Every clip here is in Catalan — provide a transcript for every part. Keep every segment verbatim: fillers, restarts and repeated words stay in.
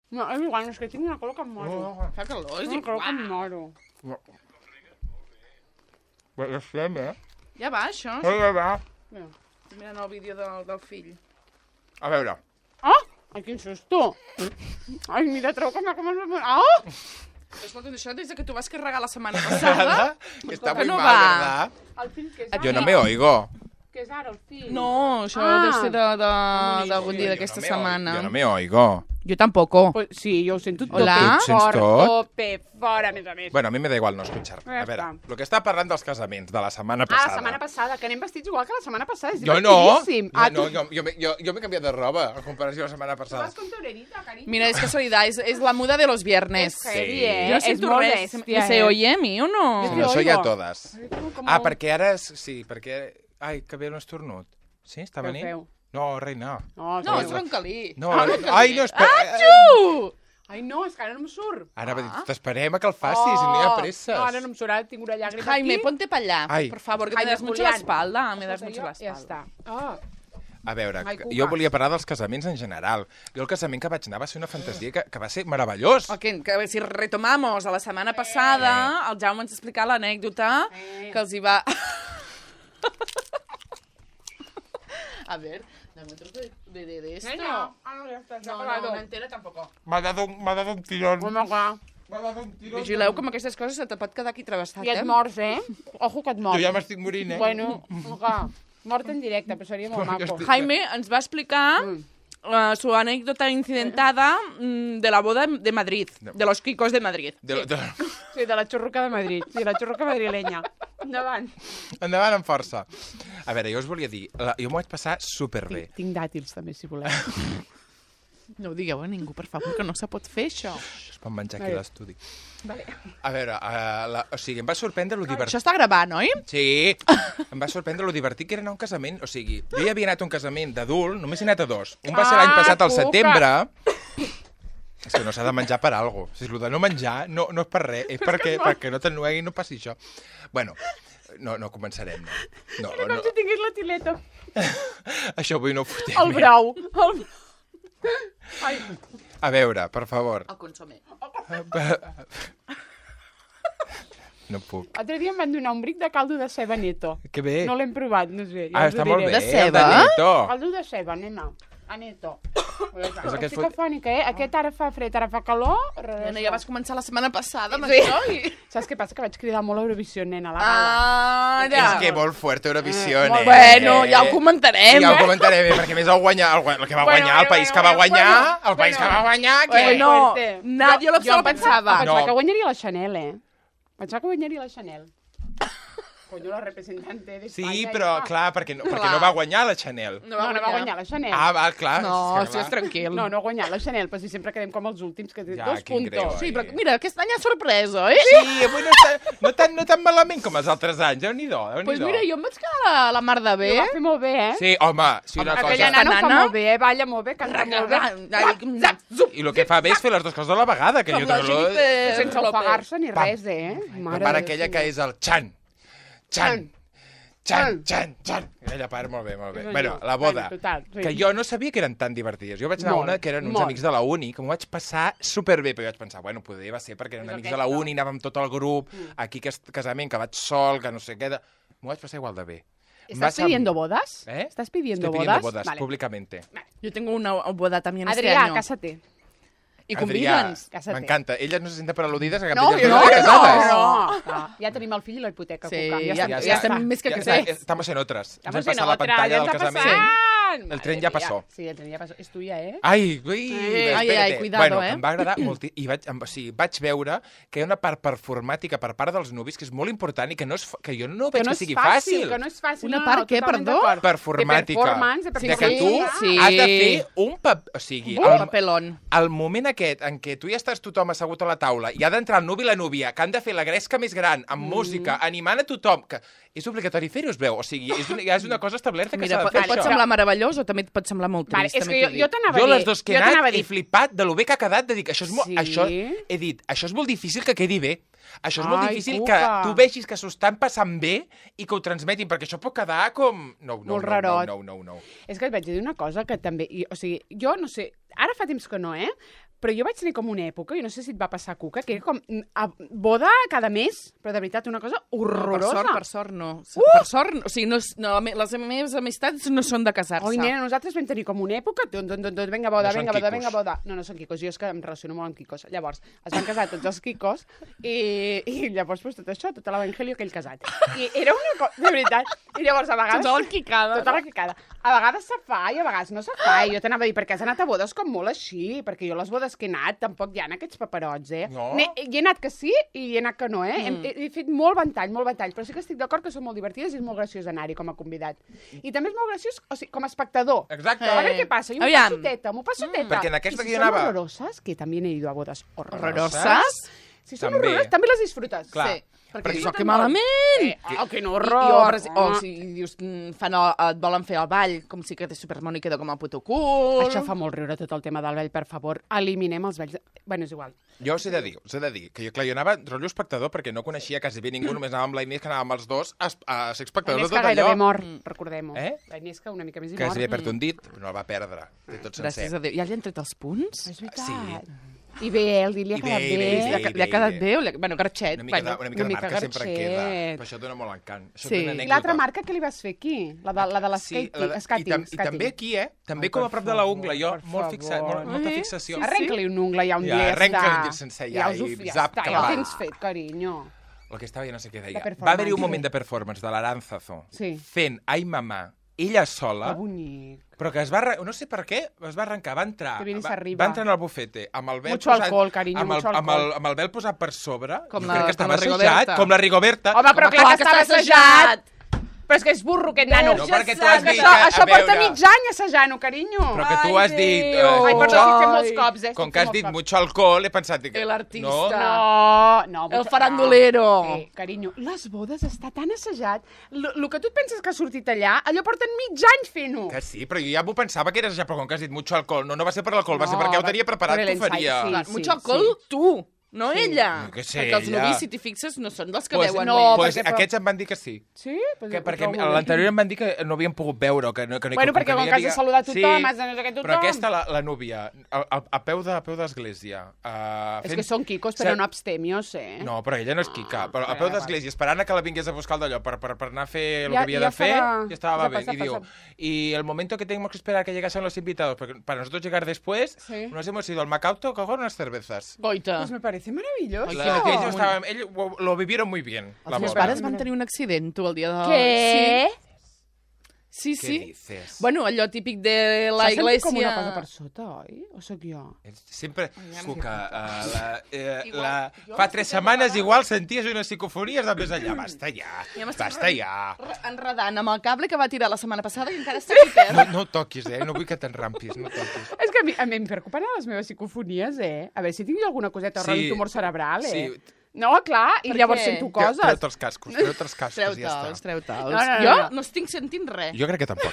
No, és igual, és que tinc una calor que em moro. Oh, fa calor, és Una calor que em igual. moro. Bé, ja estem, eh? Ja va, això. Ja, ja va. Estic mirant el vídeo del, del fill. A veure. Ah! Ai, quin susto! Ai, mira, treu que m'ha començat... Ah! Escolta, això des que tu vas carregar la setmana passada... Está que muy no mal, va. ¿verdad? El fill que és ara. Yo no me oigo. Que és ara, el fill. No, això Ah. deu ser de, de, d'algun dia d'aquesta Yo no me setmana. oigo. Yo no me oigo. Jo tampoco. Pues sí, jo ho sento Hola? tope Tu sents fort, tot? tope fort, a més a més. Bueno, a mi me da igual no escuchar. Ja A veure, està. lo que està parlant dels casaments de la setmana Ah, passada. la setmana passada, que anem vestits igual que la setmana passada. És Jo no. divertidíssim. Jo Ah, no, tu jo, jo, m'he- jo, jo m'he canviat de roba en comparació a la setmana tu passada. vas con torerita, carinyo. Mira, és casualidad, és, és la muda de los viernes. És heavy, Sí. eh? Jo no és sento molt res. bèstia, ¿Se eh? oye a mi o no? Si Jo no te soy a oigo. todas. Com- Ah, perquè ara... és- Sí, perquè... Ai, que bé un estornut. Sí, està Què venint? feu? No, reina. No, No, sí. és roncalí. No, ai, no, espera. Atxu! Ai, no, és que ara no em surt. Ara t'esperem a que el facis, no hi ha presses. No, ara no em surt, ara tinc una llàgrima Jaime, aquí. ponte para allá, Ay. por favor, que Jaime me das mucho Julián. la espalda. Me das Escolta, mucho jo- la Ja espalda. està. Ah, A veure, Ai, que- cuca. jo volia parlar dels casaments en general. Jo el casament que vaig anar va ser una fantasia que, que va ser meravellós. Ok, que si retomamos a la setmana passada, el Jaume ens explicar l'anècdota Eh. que els hi va... A ver, dame otro de, de, de esto. no, ah, no, ja està, s'ha No, no, acabat. una entera tampoco. M'ha dado, un- m'ha dado un tirón. Home, clar. M'ha dado un tirón. Vigileu com aquestes coses se te pot quedar aquí travessat, I et eh? mors, eh? Ojo que et mors. Jo ja m'estic morint, eh? Bueno, clar, mort en directe, però seria molt Jo maco. estic- Jaime ens va explicar Mm. uh, su anécdota incidentada mm, de la boda de Madrid, de los Kikos de Madrid. De, de... Sí, de la xurruca de Madrid. Sí, la xurruca madrilenya. Endavant. Endavant amb força. A veure, jo us volia dir, la, jo m'ho vaig passar superbé. Tinc, tinc dàtils, també, si voleu. No ho digueu a ningú, per favor, que no se pot fer això. Això es pot menjar aquí Vale. a l'estudi. Vale. A veure, uh, la, o sigui, em va sorprendre lo divertit. Això està gravant, oi? Sí, em va sorprendre lo divertit que era anar a un casament. O sigui, jo ja havia anat a un casament d'adult, només he anat a dos. Un va ser l'any Ah, passat al cuca. setembre. És que no s'ha de menjar per alguna cosa. O sigui, el de no menjar no, no és per res, és perquè, perquè no t'ennuegui i no passi això. Bueno, no, no començarem. No, no, Com no. si tingués la tileta. Això avui no ho fotem. El brau. El... Ai, A veure, per favor. El consomé. No puc. l'altre dia em van donar un bric de caldo de ceba neto. Que bé. No l'hem provat, no sé. Ja Ah, us ho està molt diré. bé. De ceba? el Neto. Caldo de ceba, nena. A neto. És aquest Estic afònica, eh? Aquest ara fa fred, ara fa calor. Nena, ja vas començar la setmana passada amb Sí. això i... Saps què passa? Que vaig cridar molt a Eurovisió, nena, a la gala. Ara! És que molt fuerte Eurovisió, Eh, eh? molt Bueno, ja ho comentarem. Ja ho comentarem, eh, perquè a més el, guanyar, el, gua- el que va Bueno, guanyar, el país que va bueno, guanyar, bueno, el país que bueno. va guanyar, que... Bueno, Fuerte. nadie lo Jo se lo em pensava. Pensava No. que guanyaria la Chanel, eh? Pensava que guanyaria la Chanel. Coño, la representante d'Espanya. Sí, però, Ah. clar, perquè no, perquè Clar. no va guanyar la Chanel. No No, no va guanyar la Chanel. Ah, val, clar. No, és si que, és clar. tranquil. No, no ha guanyat la Chanel, però si sempre quedem com els últims, que té Ja, dos quin greu, puntos. oi. Sí, però mira, aquest any ha sorpresa, oi? Sí, avui no, està, no, tan, no tan malament com els altres anys. Déu-n'hi-do, déu-n'hi-do. Pues mira, jo em vaig quedar la, la mar de bé. Ho va fer molt bé, eh? Sí, home, sí, una Home, cosa... Aquella nana ho fa nana- molt bé, eh? Balla molt bé, canta molt bé. I el que fa bé és fer les dues coses a la vegada, que Com jo la també... Jennifer Sense López. ofegar-se ni Pam. res, eh? La part aquella que és el xan. Xan. Xan, xan, xan. Aquella part, molt bé, molt bé. Sí, Bueno, senyor. la boda, Bueno, total, sí. que jo no sabia que eren tan divertides. Jo vaig anar a Molt, una que eren uns molt. amics de la uni, que m'ho vaig passar superbé, però jo vaig pensar, bueno, poder va ser perquè eren És amics aquesta. de la uni, anàvem tot el grup, aquí aquest casament que vaig sol, que no sé què... de- M'ho vaig passar igual de bé. Em va ¿Estás sem- pidiendo bodas? ¿Eh? ¿Estás pidiendo Estoy bodas? pidiendo bodas, Vale. públicamente. Yo tengo una boda también este Adrià, año. cásate. I Adrià, convida'ns. Cásate. m'encanta. Ella no se senta per al·ludides, que No, ella jo no, no, està casada, eh? No, no. Ja tenim el fill i la hipoteca, Sí, Cuca. ja, estem- ja, ja estem està. més que Ja, casats. eh, estamos en otras. Ens Estamos hem passat en la otra, pantalla ja del ens ha casament. passat. El tren ja passó. Sí, el tren ja passó. És tuya, eh? Ai, ui, Eh, espérate. ai, ai, cuidado, bueno, eh? em va agradar molt. I vaig, em, o sigui, vaig veure que hi ha una part performàtica per part dels nuvis que és molt important i que, no és, fa- que jo no veig que, no és sigui fàcil, fàcil. que no és fàcil. Una no, part no, què, totalment perdó? d'acord. Performàtica. De performance, de de performance. que tu Sí. has de fer un pap... O sigui, Un el, papelón. el moment aquest en què tu ja estàs tothom assegut a la taula i ha d'entrar el nuvi i la núvia, que han de fer la gresca més gran, amb Mm. música, animant a tothom, que és obligatori fer-ho, es veu. O sigui, és una, ja és una cosa establerta que Mira, s'ha de pot, fer pot això. semblar meravellós o també et pot semblar molt Vale, trist. és que també jo, t'ho jo dic. t'anava a Jo dir... les dos que he jo t'anava anat a he dir... flipat de lo bé que ha quedat, de dir que això és molt... Sí? Això, he dit, això és molt difícil que quedi bé. Això és molt Ai, difícil Cuca. que tu vegis que s'ho estan passant bé i que ho transmetin, perquè això pot quedar com... No, no, Molt no, rarot. no, no, no, no. És que et vaig dir una cosa que també... i, O sigui, jo no sé... Ara fa temps que no, eh? Però jo vaig tenir com una època, i no sé si et va passar, Cuca, que era com a boda cada mes, però de veritat una cosa horrorosa. No, per sort, per sort no. Uh! Per sort, no. O sigui, no, no, les meves amistats no són de casar-se. Oi, nena, nosaltres vam tenir com una època, tot, tot, tot, tot, venga boda, No venga són boda, quicos. venga boda. No, no són quicos, jo és que em relaciono molt amb quicos. Llavors, es van casar tots els quicos i, i llavors pues, tot això, tot l'evangelio aquell casat. I era una cosa, de veritat. I llavors, a vegades... Tota la quicada. Tota la quicada. A vegades se fa i a vegades no se fa. I jo t'anava a dir, perquè has anat a bodes com molt així, perquè jo les bodes que he anat tampoc hi ha aquests paperots, eh? No? Ne, hi he anat que sí i hi he anat que no, eh? Mm. He, he fet molt ventall, molt ventall, però sí que estic d'acord que són molt divertides i és molt graciós anar-hi com a convidat. I també és molt graciós, o sigui, com a espectador. Exacte. A veure què passa, jo m'ho Aviam. passo teta, m'ho passo teta. Perquè en aquesta I que si jo són anava- horroroses, que també he ido a bodes horroroses. Horroroses? Si són També. horroroses, també les disfrutes. Clar. Sí. Perquè Perquè això jo que malament! Eh, oh, quin I, horror! i obres, o si dius, mm, fan el, et volen fer el ball, com si quedés supermono i queda com a puto cul. Això fa molt riure, tot el tema del vell, per favor. Eliminem els vells. Bueno, és igual. Jo us he de dir, us he de dir, que jo, clar, jo anava rotllo espectador perquè no coneixia quasi bé ningú, només anava amb la Inés, que anàvem els dos a, a ser La espectadors de Inés que tot allò. gairebé mor, recordem-ho. Eh? La Inés que una mica més hi Que mor. s'havia perdut un dit, però no el va perdre, de tot sencer. Gràcies a Déu. Ja li han tret els punts? És veritat. Sí. I bé, el dit li ha I quedat bé, bé. i bé, Li ha, bé. li ha quedat bé? O li ha... Bueno, garxet. Una mica, bueno. de, una mica una de mica marca sempre garxet. queda, però això dona molt encant. Això Sí. és una I anècdota. l'altra marca que li vas fer aquí? La de, la de les Sí, skating, la de- skating, i, tam, i skating. també aquí, eh? També Ai, com a per prop de la favor, ungla, jo per molt fixat, favor. molt, molta Ai, fixació. sí, Arrenca-li un ungla ja un Ja, dia. arrenca-li està. un sencer ja ja, us ho, i ja zap, està, que ja va. ho tens fet, carinyo. El que estava jo no sé què De deia. performance. Va haver-hi un moment de performance de l'Aránzazo Sí. fent Ai Mamà, ella sola, Que bonic. però que es va... arran- No sé per què, es va arrencar, va entrar... Que bien va, se arriba. va entrar en el bufete amb el vel Mucho posat... alcohol, carinyo, amb el, mucho amb, el, alcohol. amb el vel posat per sobre. Com jo la- crec que com estava la Rigoberta. assajat, com la Rigoberta. Home, però Com clar a- que estava assajat. Però és que és burro, aquest nano. No, perquè tu has Que dit això, que, això a porta veure, mig any assajant-ho, carinyo. Però que tu has dit... Déu. eh, Ai, perdó, mucho- estic fent molts cops, eh? Com estic que has fent dit molts cops. mucho alcohol, he pensat que... El artista. No, no. El mucho- farandulero. no. Eh, carinyo, les bodes està tan assajat. El que tu et penses que ha sortit allà, allò porten mig any fent-ho. Que sí, però jo ja m'ho pensava que eres ja, però com que has dit mucho alcohol, no, no va ser per l'alcohol, va ser No, perquè ho va- tenia preparat, per que ho l'ensai, faria. sí. Clar, mucho alcohol, tu, no ella. Jo què sé, Perquè els ella. nuvis, si t'hi fixes, no són dels que Pues, veuen no, bé. pues perquè- aquests em van dir que sí. Sí? Pues Que, ho perquè trobo a molt l'anterior bé. em van dir que no havien pogut veure, que no, que no Bueno, perquè com havia que has de dia- saludar tothom, sí, has de no sé què tothom. Però aquesta, la, la núvia, a, a, a peu de- a peu d'església... Uh, És que són quicos, però no abstemios, eh? No, però ella no és quica. Però a bé, peu va. d'església, esperant a que la vingués a buscar el d'allò per, per, per anar a fer el Ja- que havia ja de fer, farà- y estaba ya bien. pasa, Y digo, pasa. y el momento que tenemos que esperar que llegasen los invitados, porque para nosotros llegar después, Sí. nos hemos ido al Macauto a coger unas cervezas. Goita. Pues me parece maravilloso. Ai, La, qué que ellos, bon. estaban, ellos lo vivieron muy bien, la Els meus boda. pares van tenir un accident, tu, el dia de... Què? Sí, sí. Què sí. dices? Bueno, allò típic de la S'ha sentit iglesia... com una cosa per sota, oi? O sóc jo? Sempre, ja Cuca, uh, la, eh, Igual, la, jo fa estic tres de setmanes vegades- igual senties unes psicofonies de més enllà. Basta ja, Ja m'estic basta ja. enredant amb el cable que va tirar la setmana passada i encara està aquí No, terra. no ho toquis, eh? No vull que t'enrampis, no toquis. És que a mi, a mi em preocupen les meves psicofonies, eh? A veure si tinc jo alguna coseta, Sí. sí. tumor cerebral, eh? Sí. No, clar, i Per llavors què? sento Treu- coses. Treu-te els cascos, treu-te els cascos, ja Treu-te'ls, està. treu-te'ls. No, no, no, Jo no. no estic sentint res. Jo crec que tampoc.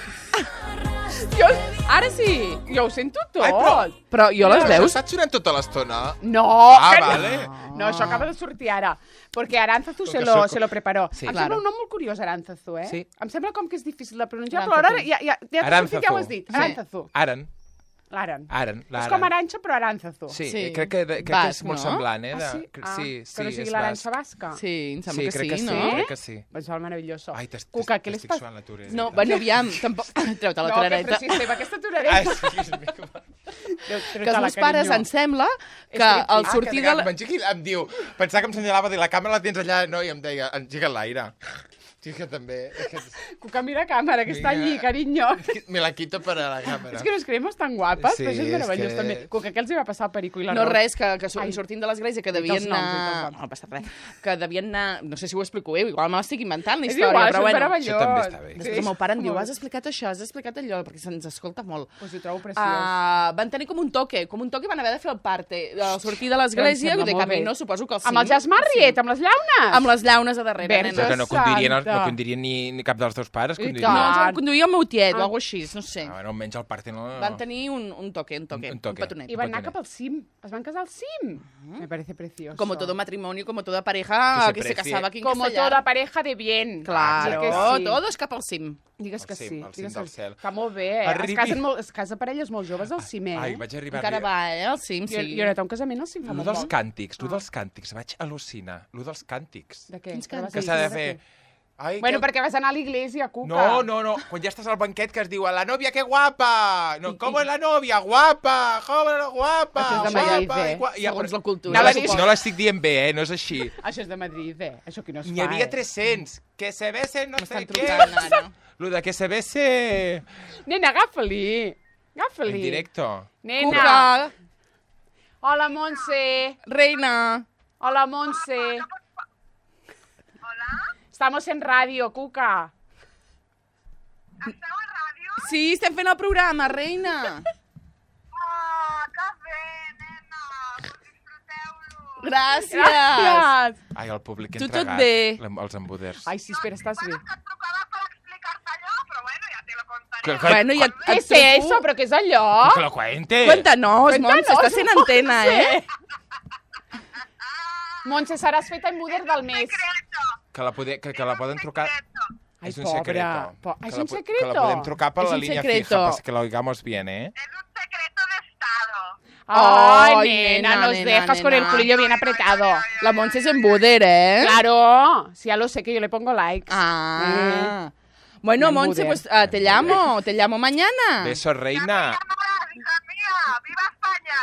Jo, Ara sí. jo ho sento tot. Ai, però- Però jo les Però veus... això està sonant tota l'estona? No, Ah, que vale. no. No, això acaba de sortir ara. Perquè Aránzazu se que lo, soy- se lo preparó. Sí. Em Claro. sembla un nom molt curiós, Aránzazu, eh? Sí. Em sembla com que és difícil de pronunciar, Aránzazu. però ara ja, ja, ja, ja, Aránzazu. ja ho has dit. Sí. Aránzazu. Aran. L'Aran. Aran. És com Aranxa, però Aránzazu. Sí, Sí. crec que, crec que Basc, és molt no? semblant, eh? Ah, de- sí? Ah, sí, sí, que no sigui és l'Aranxa basc. basca. Sí, em Sí, sembla que crec sí, que sí, no? crec que sí. Em sembla meravelloso. Ai, t'es- Cuca, què les t'estic passa? suant la torera. No, bueno, aviam, tampoc... Treu-te la No, que torereta. Francisca, aquesta Ah, torereta. sí, és meu. Que els meus pares, em sembla, que al Ah, sortir que de la... m'engegui- em diu, pensava que em senyalava de la càmera la tens allà, no, i em deia, engega l'aire. Sí, que també. És que, Cuca, mira càmera, que està Vinga. allí, carinyo. me la quito para la càmera. És que nos creemos tan guapes, Sí, però això és és meravellós, que- també. Cuca, què els hi va passar al Perico i la No, Roc? res, que, que so- Ai. sortint de l'església, que Dits devien els noms, dits anar... els noms. No passa res. Que devien anar... No sé si ho explico bé, igual me l'estic inventant, la És història, igual, però això és bueno. meravellós. Això també està bé. Després el meu pare em diu, has explicat això, has explicat allò, perquè se'ns escolta molt. Pues ho trobo preciós. Uh, van tenir com un toque, com un toque van haver de fer el parte. Al sortir de l'esglesia, Em sembla de molt camí, bé. no? Suposo que el Amb el Jas Marriet, amb les llaunes. Amb les llaunes a darrere, Verge Però nena. que no condiriuen, els, no conduiria ni, ni cap dels teus pares. I Conduiria... tant. No, conduïa el meu tiet o Ah. alguna així, no sé. Ah, bueno, almenys el parte no... Van tenir un, un toque, un toque, Un- un, un toque. petonet. I van anar Petonet. cap al cim. Es van casar al cim. Me parece precioso. Como todo matrimonio, como toda pareja Que que se se precie. casaba aquí en Como Castellar. toda pareja de bien. Claro, Digues que sí. todos cap al cim. Digues Al que cim, sí. al cim digues del que sí. cel. Està molt bé, eh? Arribi- Es, casen molt, es casa parelles molt joves al cim, eh? Ai, vaig arribar... Encara a... va, eh, al cim, Jo, sí. jo he anat a un casament al cim fa Lo molt dels poc. càntics, lo dels càntics, vaig al·lucinar. Lo dels càntics. De què? Quins Què vas Que dir? s'ha de De fer... què? Ai, Bueno, que... perquè vas anar a l'església, Cuca. No, no, no. Quan ja estàs al banquet que es diu la novia, que guapa! No, com és la novia? Guapa! Joven, guapa! Això és de Madrid, guapa! eh? i gua- i Segons apre- la cultura, No suposo. l'estic no l'estic dient bé, eh? No és així. Això és de Madrid, eh? Això aquí no es N'hi fa, havia eh? tres-cents. Que se besen no sé M'estan què. trucant ara. Lo de que se bese Nena, agafa-li. Agafa-li. en directo. Nena. Cuca, Hola, Montse. reina. Hola, Montse. Hola, Estamos en radio, Cuca. esteu a ràdio? Sí, estem fent el programa, reina. Oh, que bé, nena, pues disfruteu-lo. Gràcies. Gràcies. Ai, el públic Tu entregat. tot bé? L'em- Els embuders. Ai, sí, espera, estàs bé. Bueno, que et trucava per explicar-te allò, però bueno, ja te lo contaré. Que- que- Bueno, i et, Què et és eso? Però què és allò? Que lo cuente. Cuéntanos, Cuéntanos, Montse, estàs en antena, eh? Montse, seràs feta embuder del mes. Secreto. Que la, pode, que, que la poden trucar... Secreto. Ai, és un pobra. secreto. Po- Que és la un po- Que secreto. la podem trucar per És la un línia secreto. fija, para que lo oigamos bien, ¿eh? Es un secreto de estado. Ay, Ay, nena, nena, nos nena, dejas con el nena. culillo bien apretado. La Montse es embuder, eh? Claro, si ya lo sé que yo le pongo likes. Ah. Bueno, Me Montse, embuder. pues ah, te llamo, te llamo mañana. Beso, reina. Llamarás, hija mía. ¡Viva España!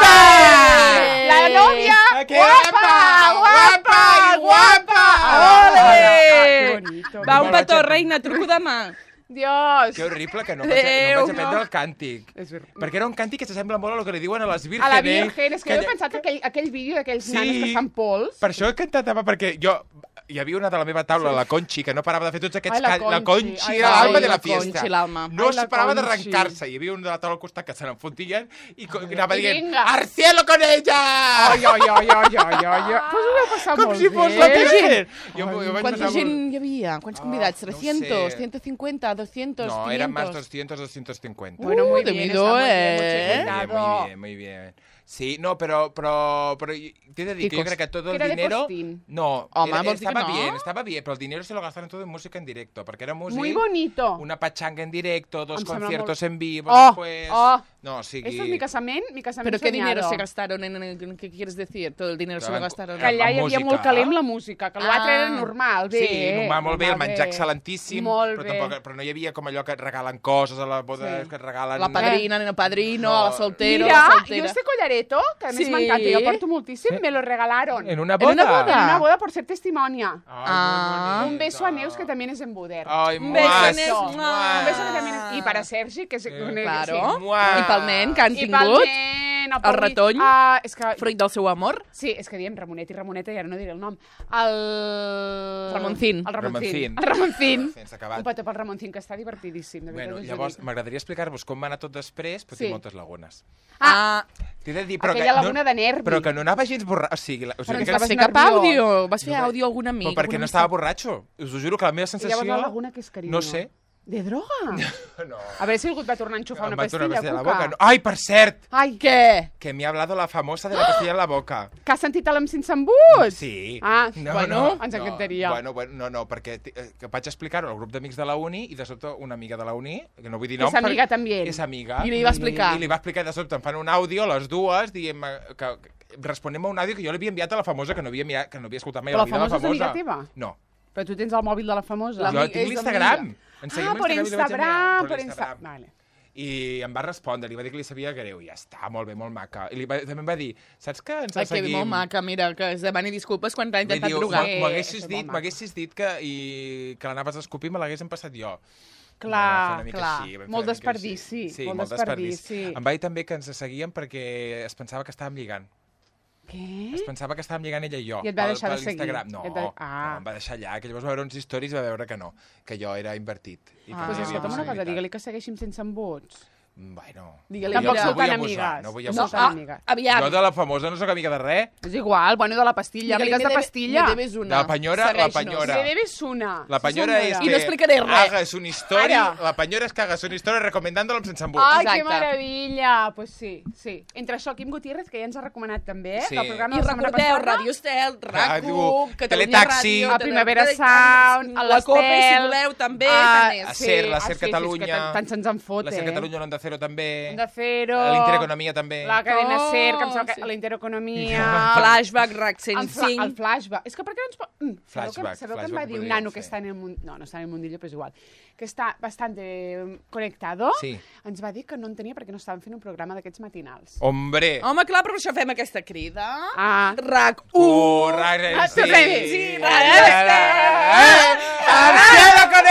¡Viva! ¡La novia! ¡Ah, qué ¡Guapa! guapa! ¡Guapa! ¡Ole! ¡Qué bonito! Va, un Molt petó, vaig a- reina, truco demà. Dios. Que horrible que no vaig, no Déu, vaig aprendre no. el càntic. És ver- Perquè era un càntic que s'assembla molt a lo que li diuen a les A vírgenes. la Virgen, és que jo he lla- pensat aquell, aquell vídeo d'aquells Sí. nanos que fan pols. Per això he cantat, perquè jo... Hi havia una de la meva taula, la Conchi, que no parava de fer tots aquests... Ai, la ca- la Conchi. Conchi Ai, era la- l'alma ai, de la la fiesta. Conchi, l'alma. No Ai, la es parava Conchi. d'arrencar-se. Hi havia un de la taula al costat que se n'enfontien i co- i anava I dient vinga. ¡Al cielo con ella! Ai, ai, ai, ai, ai, ai. Pues ho heu passat Com molt si fos bé. la Quanta Virgen. gent? Jo, jo vaig Quanta passar gent molt- hi havia? Quants Ah, convidats? no ho trescientos, sé. ciento cincuenta, doscientos, No, quinientos. eran más doscientos, doscientos cincuenta. Bueno, muy Uh, de bien, Midó, está muy bien, eh. mucho Muy bien, cuidado. muy bien, muy bien. Sí, no, però, però, però t'he de dir que jo Chicos, crec que tot que el era de dinero... postín. No, Home, era, vols dir que estaba no? bien, estaba bien, pero el dinero se lo gastaron todo en música en directo, porque era música... Muy bonito. Una pachanga en directo, dos Em sembla conciertos en vivo Oh, después... oh. No, o sigui... Esto es mi casament, mi casament ¿Pero qué soñado. dinero se gastaron en, en, en- ¿Qué quieres decir? Todo el dinero se lo Estaven- gastaron Que allà hi havia música. molt calent la música, que l'altre Ah. era normal, bé. Sí, va molt bé, el va menjar bé. excel·lentíssim, Molt però, bé. tampoc, però no hi havia com allò que et regalen coses a la boda, Sí. que et regalen... La padrina, el padrino, No. la soltera, Mira, la yo soltera. este collareto, que a mí Sí. me encanta, yo porto moltíssim, me lo regalaron. En una En boda? una boda? En una boda por ser testimonia. Ay, Ah. muy Un beso a bonito. Neus, que también es en Buder. Ay, Un beso a muas, Neus, muas. mua. Un beso que también es... Y para Sergi, que es... Sí, Claro. Mua. I pel nen que han I pel tingut, nen, el retony, Ah, és que... fruit del seu amor. Sí, és que diem Ramonet i Ramoneta i ara no diré el nom. El... Ramoncín. El Ramoncín. Ramoncín. El Ramoncín. Sense acabat. Un petó pel Ramoncín, que està divertidíssim, de veritat. Bueno, us ho llavors, dic. m'agradaria explicar-vos com va anar tot després, però Sí. tinc moltes lagunes. Ah, T'he de dir, però Aquella que, laguna de nervi. Però que no anava gens borratxo. O sigui, la, o Però sigui ens que, vas estaves fer cap nerviós. àudio? Vas fer No, àudio a algun amic? però perquè alguna no amistat? estava borratxo. Us ho juro que la meva I sensació... llavors la laguna, què és, carinyo? No sé. De droga? No. A veure si algú et va tornar a enxufar Em una va tornar pastilla, pastilla a la Cuca. boca. No. Ai, per cert, Ai, Què? que m'hi ha hablado la famosa de la pastilla en la boca. que has sentit a l'Am sense embut? Sí. Ah, no, bueno, no, ens no. encantaria. Bueno, bueno, no, no, perquè ti- eh, que vaig explicar-ho al grup d'amics de la uni i de sobte una amiga de la uni, que no vull dir Que nom... és amiga perquè- també. És amiga. I li va explicar. I li va explicar i de sobte em fan un àudio, les dues, dient que, que responem a un àudio que jo li havia enviat a la famosa, que no havia, enviat, que no havia escoltat mai a Però la la vida, la famosa és famosa. amiga teva? No. Però tu tens el mòbil de la famosa. Jo tinc l'Instagram. Ens seguim Ah, per i li vaig Instagram, enviar, per l'Instagram. Instagram. Vale. I em va respondre, li va dir que li sabia greu, i ja està, molt bé, molt maca. I li va, també em va dir, saps que ens Ai, el que seguim? molt maca, mira, que es demani disculpes quan t'ha Li intentat diu, drogar. Sí, m'ho haguessis això és dit, molt maco. m'haguessis dit que, i, que l'anaves a escopir, me l'hagués empassat jo. Clar, Vam fer una mica clar. així, vam fer Molt una mica desperdici, així. Sí, molt molt desperdici. desperdici. Em va dir també que ens seguien perquè es pensava que estàvem lligant. Què? Es pensava que estàvem lligant ella i jo. I et va pel- deixar de per seguir. l'Instagram. No, I et va- Ah. no, em va deixar allà, que llavors va veure uns stories i va veure que no, que jo era invertit. I que Doncs no hi pues havia escolta'm una cosa, possibilitat. digue-li que segueixin sense embuts. Bueno... Digue-li, Tampoc mira, sou tan abusar, amigues. no vull No, abusar. tan ah, amigues. aviam. Jo de la famosa no sóc amiga de res. És igual, bueno, de la pastilla, Digue-li, amigues de me debe- pastilla. me debes De una. la penyora, la Segueix-nos. penyora. Me debes una. La Sí, penyora és senyora. que I no explicaré res. hagas una història, Ara. la penyora és que hagas una història recomendant-la sense embut. Ai, Exacte. que meravella! Pues sí, sí. Entre això, Quim Gutiérrez, que ja ens ha recomanat també, eh? Sí. del programa I de la setmana recordeu, passada. Radio Estel, RAC Ràdio, u, Catalunya Teletaxi, Ràdio, a Primavera Sound, a la Copa, si l'Estel, voleu, també. a- tant és. a Ser, la ah, Ser sí, sí, és que Catalunya, tant- tant se'ns en fot, La Ser eh? Catalunya, l'Onda Cero també, Onda Cero, l'Intereconomia també. la cadena Oh, Ser, que em sembla que sí. la Intereconomia... Flashback, RAC El, cent fla cinc. el flashback. És que per què no ens... po- Mm, sabeu Flashback, que, sabeu que em flashback va dir un podríem nano fer. que està en el mund... No, no està en el mundillo, però és igual. Que està bastante conectado. Sí. Ens va dir que no entenia perquè no estaven fent un programa d'aquests matinals. Hombre! Home, clar, però per això fem aquesta crida. Ah. RAC u. Uh, Rare, Ah, sí. tornem-hi. Sí, Eh, Radio eh, ¡Al cielo con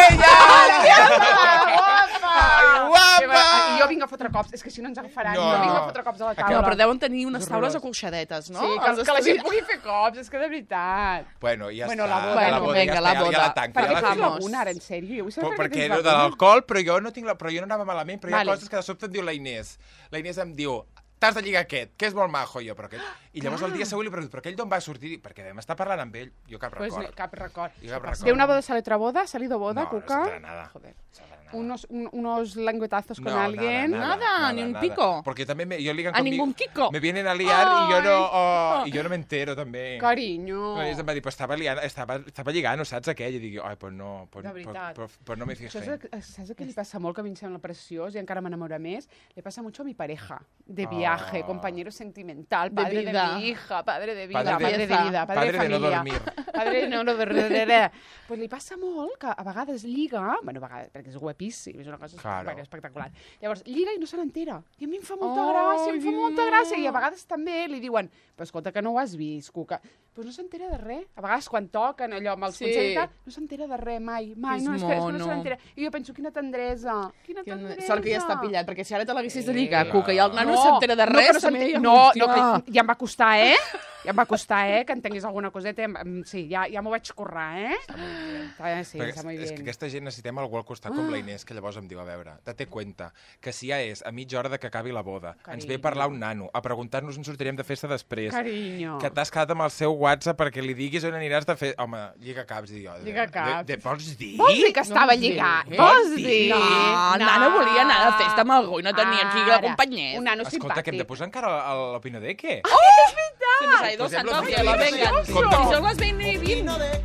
ella! Guapa! Guapa! I jo vinc a fotre cops. És que si no ens agafaran. No, No, jo vinc a no. fotre cops a la Aquell- taula. No, però deuen tenir unes És taules horrorós. acolxadetes, no? Sí, que, Els que la gent estudis- pugui fer cops, és que de veritat. Bueno, ja Bueno, està. la boda, la no. boda Vinga, ja la està, ja, boda. ja la tanco. Per Ja què la tens tanco. vamos. alguna, ara, en sèrio? Jo vull saber Però per què perquè tens era de alguna. l'alcohol, però jo no tinc la, però jo no anava malament, però hi ha Vale. coses que de sobte em diu la Inés. La Inés em diu, t'has de lligar aquest, que és molt majo, jo, però aquest... I llavors el dia següent li pregunto, però aquell d'on va sortir? Perquè vam estar parlant amb ell, jo cap Pues, record. cap record. Jo cap De record. una boda sale otra boda, ha salido boda, No, Cuca. no saldrá nada. Joder. Saldrá nada. Unos, un- unos lengüetazos con No, alguien. nada, Nada, ni un pico. Porque también me, yo ligan A conmigo. ningún Kiko. Me vienen a liar y yo no, Ai. oh, y yo no me entero també. Carinyo. I em va dir, pues estava, liant, estava, estava lligant, no saps aquell? I dic, ai, pues no, pues, De pues, veritat. pues, pues no me fijé. Això és, el- saps el que li passa molt, que a mi em sembla preciós i encara m'enamora més? Le pasa mucho a mi pareja. De viaje, Ah. compañero sentimental, De padre de, vida. mi hija, padre de vida, Padre padre de- de, vida, padre, padre de de no familia. dormir. Padre de no dormir. Pues li passa molt que a vegades lliga, bueno, a vegades, perquè és guapíssim, és una cosa Claro. bueno, espectacular. Llavors, lliga i no se n'entera. I a mi em fa molta Ai, gràcia, em fa molta no. gràcia. I a vegades també li diuen, però escolta, que no ho has vist, Cuca. Pues no s'entera de res. A vegades quan toquen allò amb els Sí. concerts i tal, no s'entera de res mai, mai. És No, és que, és que no mono. se n'entera. I jo penso, quina tendresa, quina Que tendresa. Sort que ja està pillat, perquè si ara te l'haguessis de Eh, lligar, clar. Cuca, i el nano No, no s'entera de no, res, que no també, s'entera- ja, no, hòstia. no, que ja em va costar, eh? Ja em va costar, eh, que entenguis alguna coseta. em- Sí, ja, ja m'ho vaig currar, eh? Ah, sí, Perquè està molt és, és bé. que aquesta gent necessitem algú al costat com la Inés, que llavors em diu, a veure, date cuenta que si ja és a mitja hora de que acabi la boda, ens ve a parlar un nano, a preguntar-nos on sortirem de festa després, Carinyo. que t'has quedat amb el seu WhatsApp perquè li diguis on aniràs de fer... Home, lliga caps, dic jo. de- Lliga caps. De, de, vols dir? Vols dir que estava dir. lligat? Vols Vols dir? dir? No, el nano volia anar de festa amb algú i no tenia qui Ara, l'acompanyés. Un nano Escolta, que hem de simpàtic. posar encara a l'Opinodeque. Oh, és veritat! Se nos ha ido Posem santo al los cielo, vídeos. venga. Compte- Si son las veinte y veinte.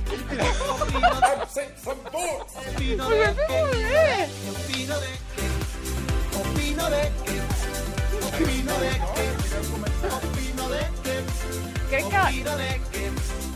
Crec que...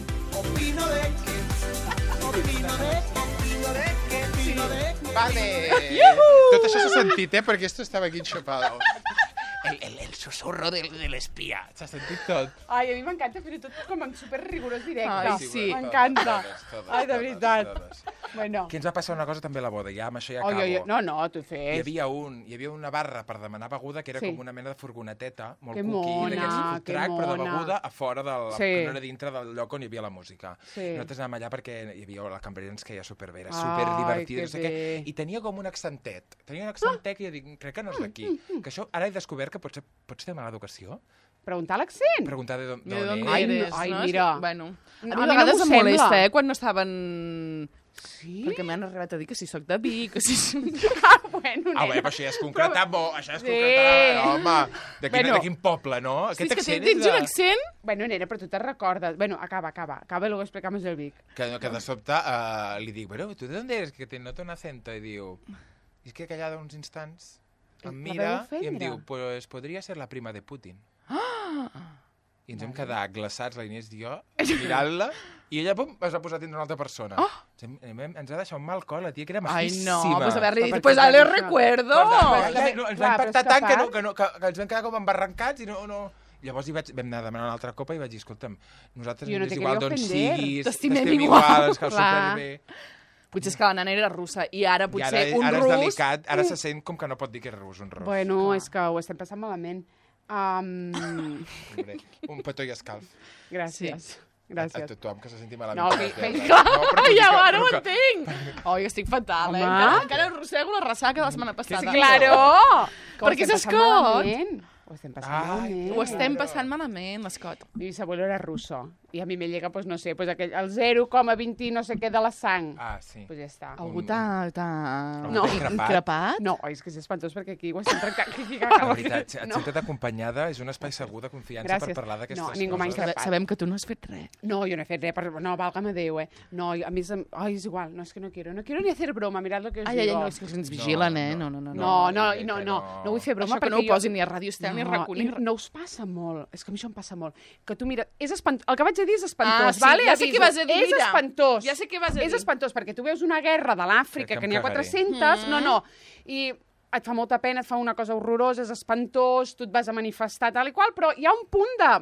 Vale. Tot això s'ha sentit, eh? Perquè esto estava aquí enxopado. El, el, el susurro del, de l'espia. S'ha sentit tot. Ai, a mi m'encanta fer-ho tot com en super rigorós directe. Ai, sí. M'encanta. Totes, totes, Ai, de totes, veritat. totes. Bueno. Que ens va passar una cosa també a la boda, ja amb això ja Oi, acabo. oi, oi. No, no, tu Hi fes. havia, un, hi havia una barra per demanar beguda que era Sí. com una mena de furgoneteta, molt Que cuqui, mona, d'aquests food que truck, però de mona. beguda a fora del... Sí. que no era dintre del lloc on hi havia la música. Sí. Nosaltres anàvem allà perquè hi havia la cambrera ens queia superbé, era Ai, superdivertida, que no sé què, bé. i tenia com un accentet. Tenia un accentet que jo dic, crec que no és d'aquí. Que això ara he descobert que potser pots fer mala educació. Preguntar l'accent. Preguntar de d'on De d'on dónde és. Ai, eres, ai, no? mira. Bueno, a mi A a mi no vegades m'ho em molesta, sembla. eh, quan no estaven... Sí? Perquè m'han arribat a dir que si sóc de Vic, que si... Ah, bueno, Ah, bé, nena. però això ja és concretar, bo, això és Sí. concretar, home, de quin, Bueno. de quin poble, no? Sí, Aquest és que accent tens és un de... accent... Bueno, nena, però tu te recordes. Bueno, acaba, acaba. Acaba y luego explicamos el Vic. Que, que de sobte uh, li dic, bueno, ¿tú de dónde eres? Que te noto un acento. I diu, és que callada uns instants em La mira veu ofendre. i em diu, pues podria ser la prima de Putin. I ens hem quedat glaçats, la Inés i jo, mirant-la, i ella pum, es va posar a tindre una altra persona. Oh. Ens, hem, hem, ens ha deixat un mal col, la tia, que era Ai, majíssima. no, pues haver-li Però dit, per pues què ale això? recuerdo. Però, ja, no, ens Clar, va però és impactar que tant que, fa- no, que, no, que, que ens vam quedar com embarrancats i no... no... Llavors hi vaig, vam anar a demanar una altra copa i vaig dir, escolta'm, nosaltres Jo no ens te és igual quería d'on ofender. siguis, T'estimem t'estim igual. igual, ens cal Clar. superbé. Potser és que la nana era russa i ara I potser ara, un ara rus... és delicat, ara se sent com que no pot dir que és rus, un rus. Bueno, Clar. és que ho estem passant malament. Um... Hombre, un petó i escalf. Gràcies. Gràcies. A tothom que se senti malament. No, per que- la terra. que- Clar, No, però tot i ja, que- ara ho però que- entenc. Oi, estic fatal, eh? Home. Encara, encara arrossego la ressaca de la setmana passada. sí, Claro! Que ho Perquè estem és passant Scott. malament. Ho estem passant Ai, malament. Ho estem passant malament, l'Escot. Mi bisabuelo era russo. I a mi me llega, pues, no sé, pues, aquell, el zero coma vint no sé què de la sang. Ah, sí. Pues ja està. Algú t'ha... t'ha- Algú No. t'ha increpat? increpat? No, oi, és que és espantós perquè aquí ho estem tractant. Aquí, La veritat, et no. sentes acompanyada, és un espai segur de confiança Gràcies. per parlar d'aquestes No, coses. ningú m'ha increpat. Sabe- Sabem que tu no has fet res. No, jo no he fet res, però no, válgame Déu, eh. No, a mi és, ai, és igual, no, és que no quiero, no quiero ni hacer broma, mirad lo que us Ai, ai, digo. ai, no, és que ens vigilen, eh? No, no, no. No, no, no, no, no, que no, no. no vull fer broma Això que perquè no ho jo... posin ni a Ràdio Estel ni a RAC1 ni... i no us passa molt, és que a mi això em passa molt, que tu mira, és espantós, el que vaig a dir és espantós, Ah, sí, vale? ja sé Aviso. què vas a dir, És mira. espantós. Ja sé què vas a dir. És espantós, perquè tu veus una guerra de l'Àfrica, Crec que que em n'hi ha cagaré. quatre-centes, no, no, i et fa molta pena, et fa una cosa horrorosa, és espantós, tu et vas a manifestar, tal i qual, però hi ha un punt de...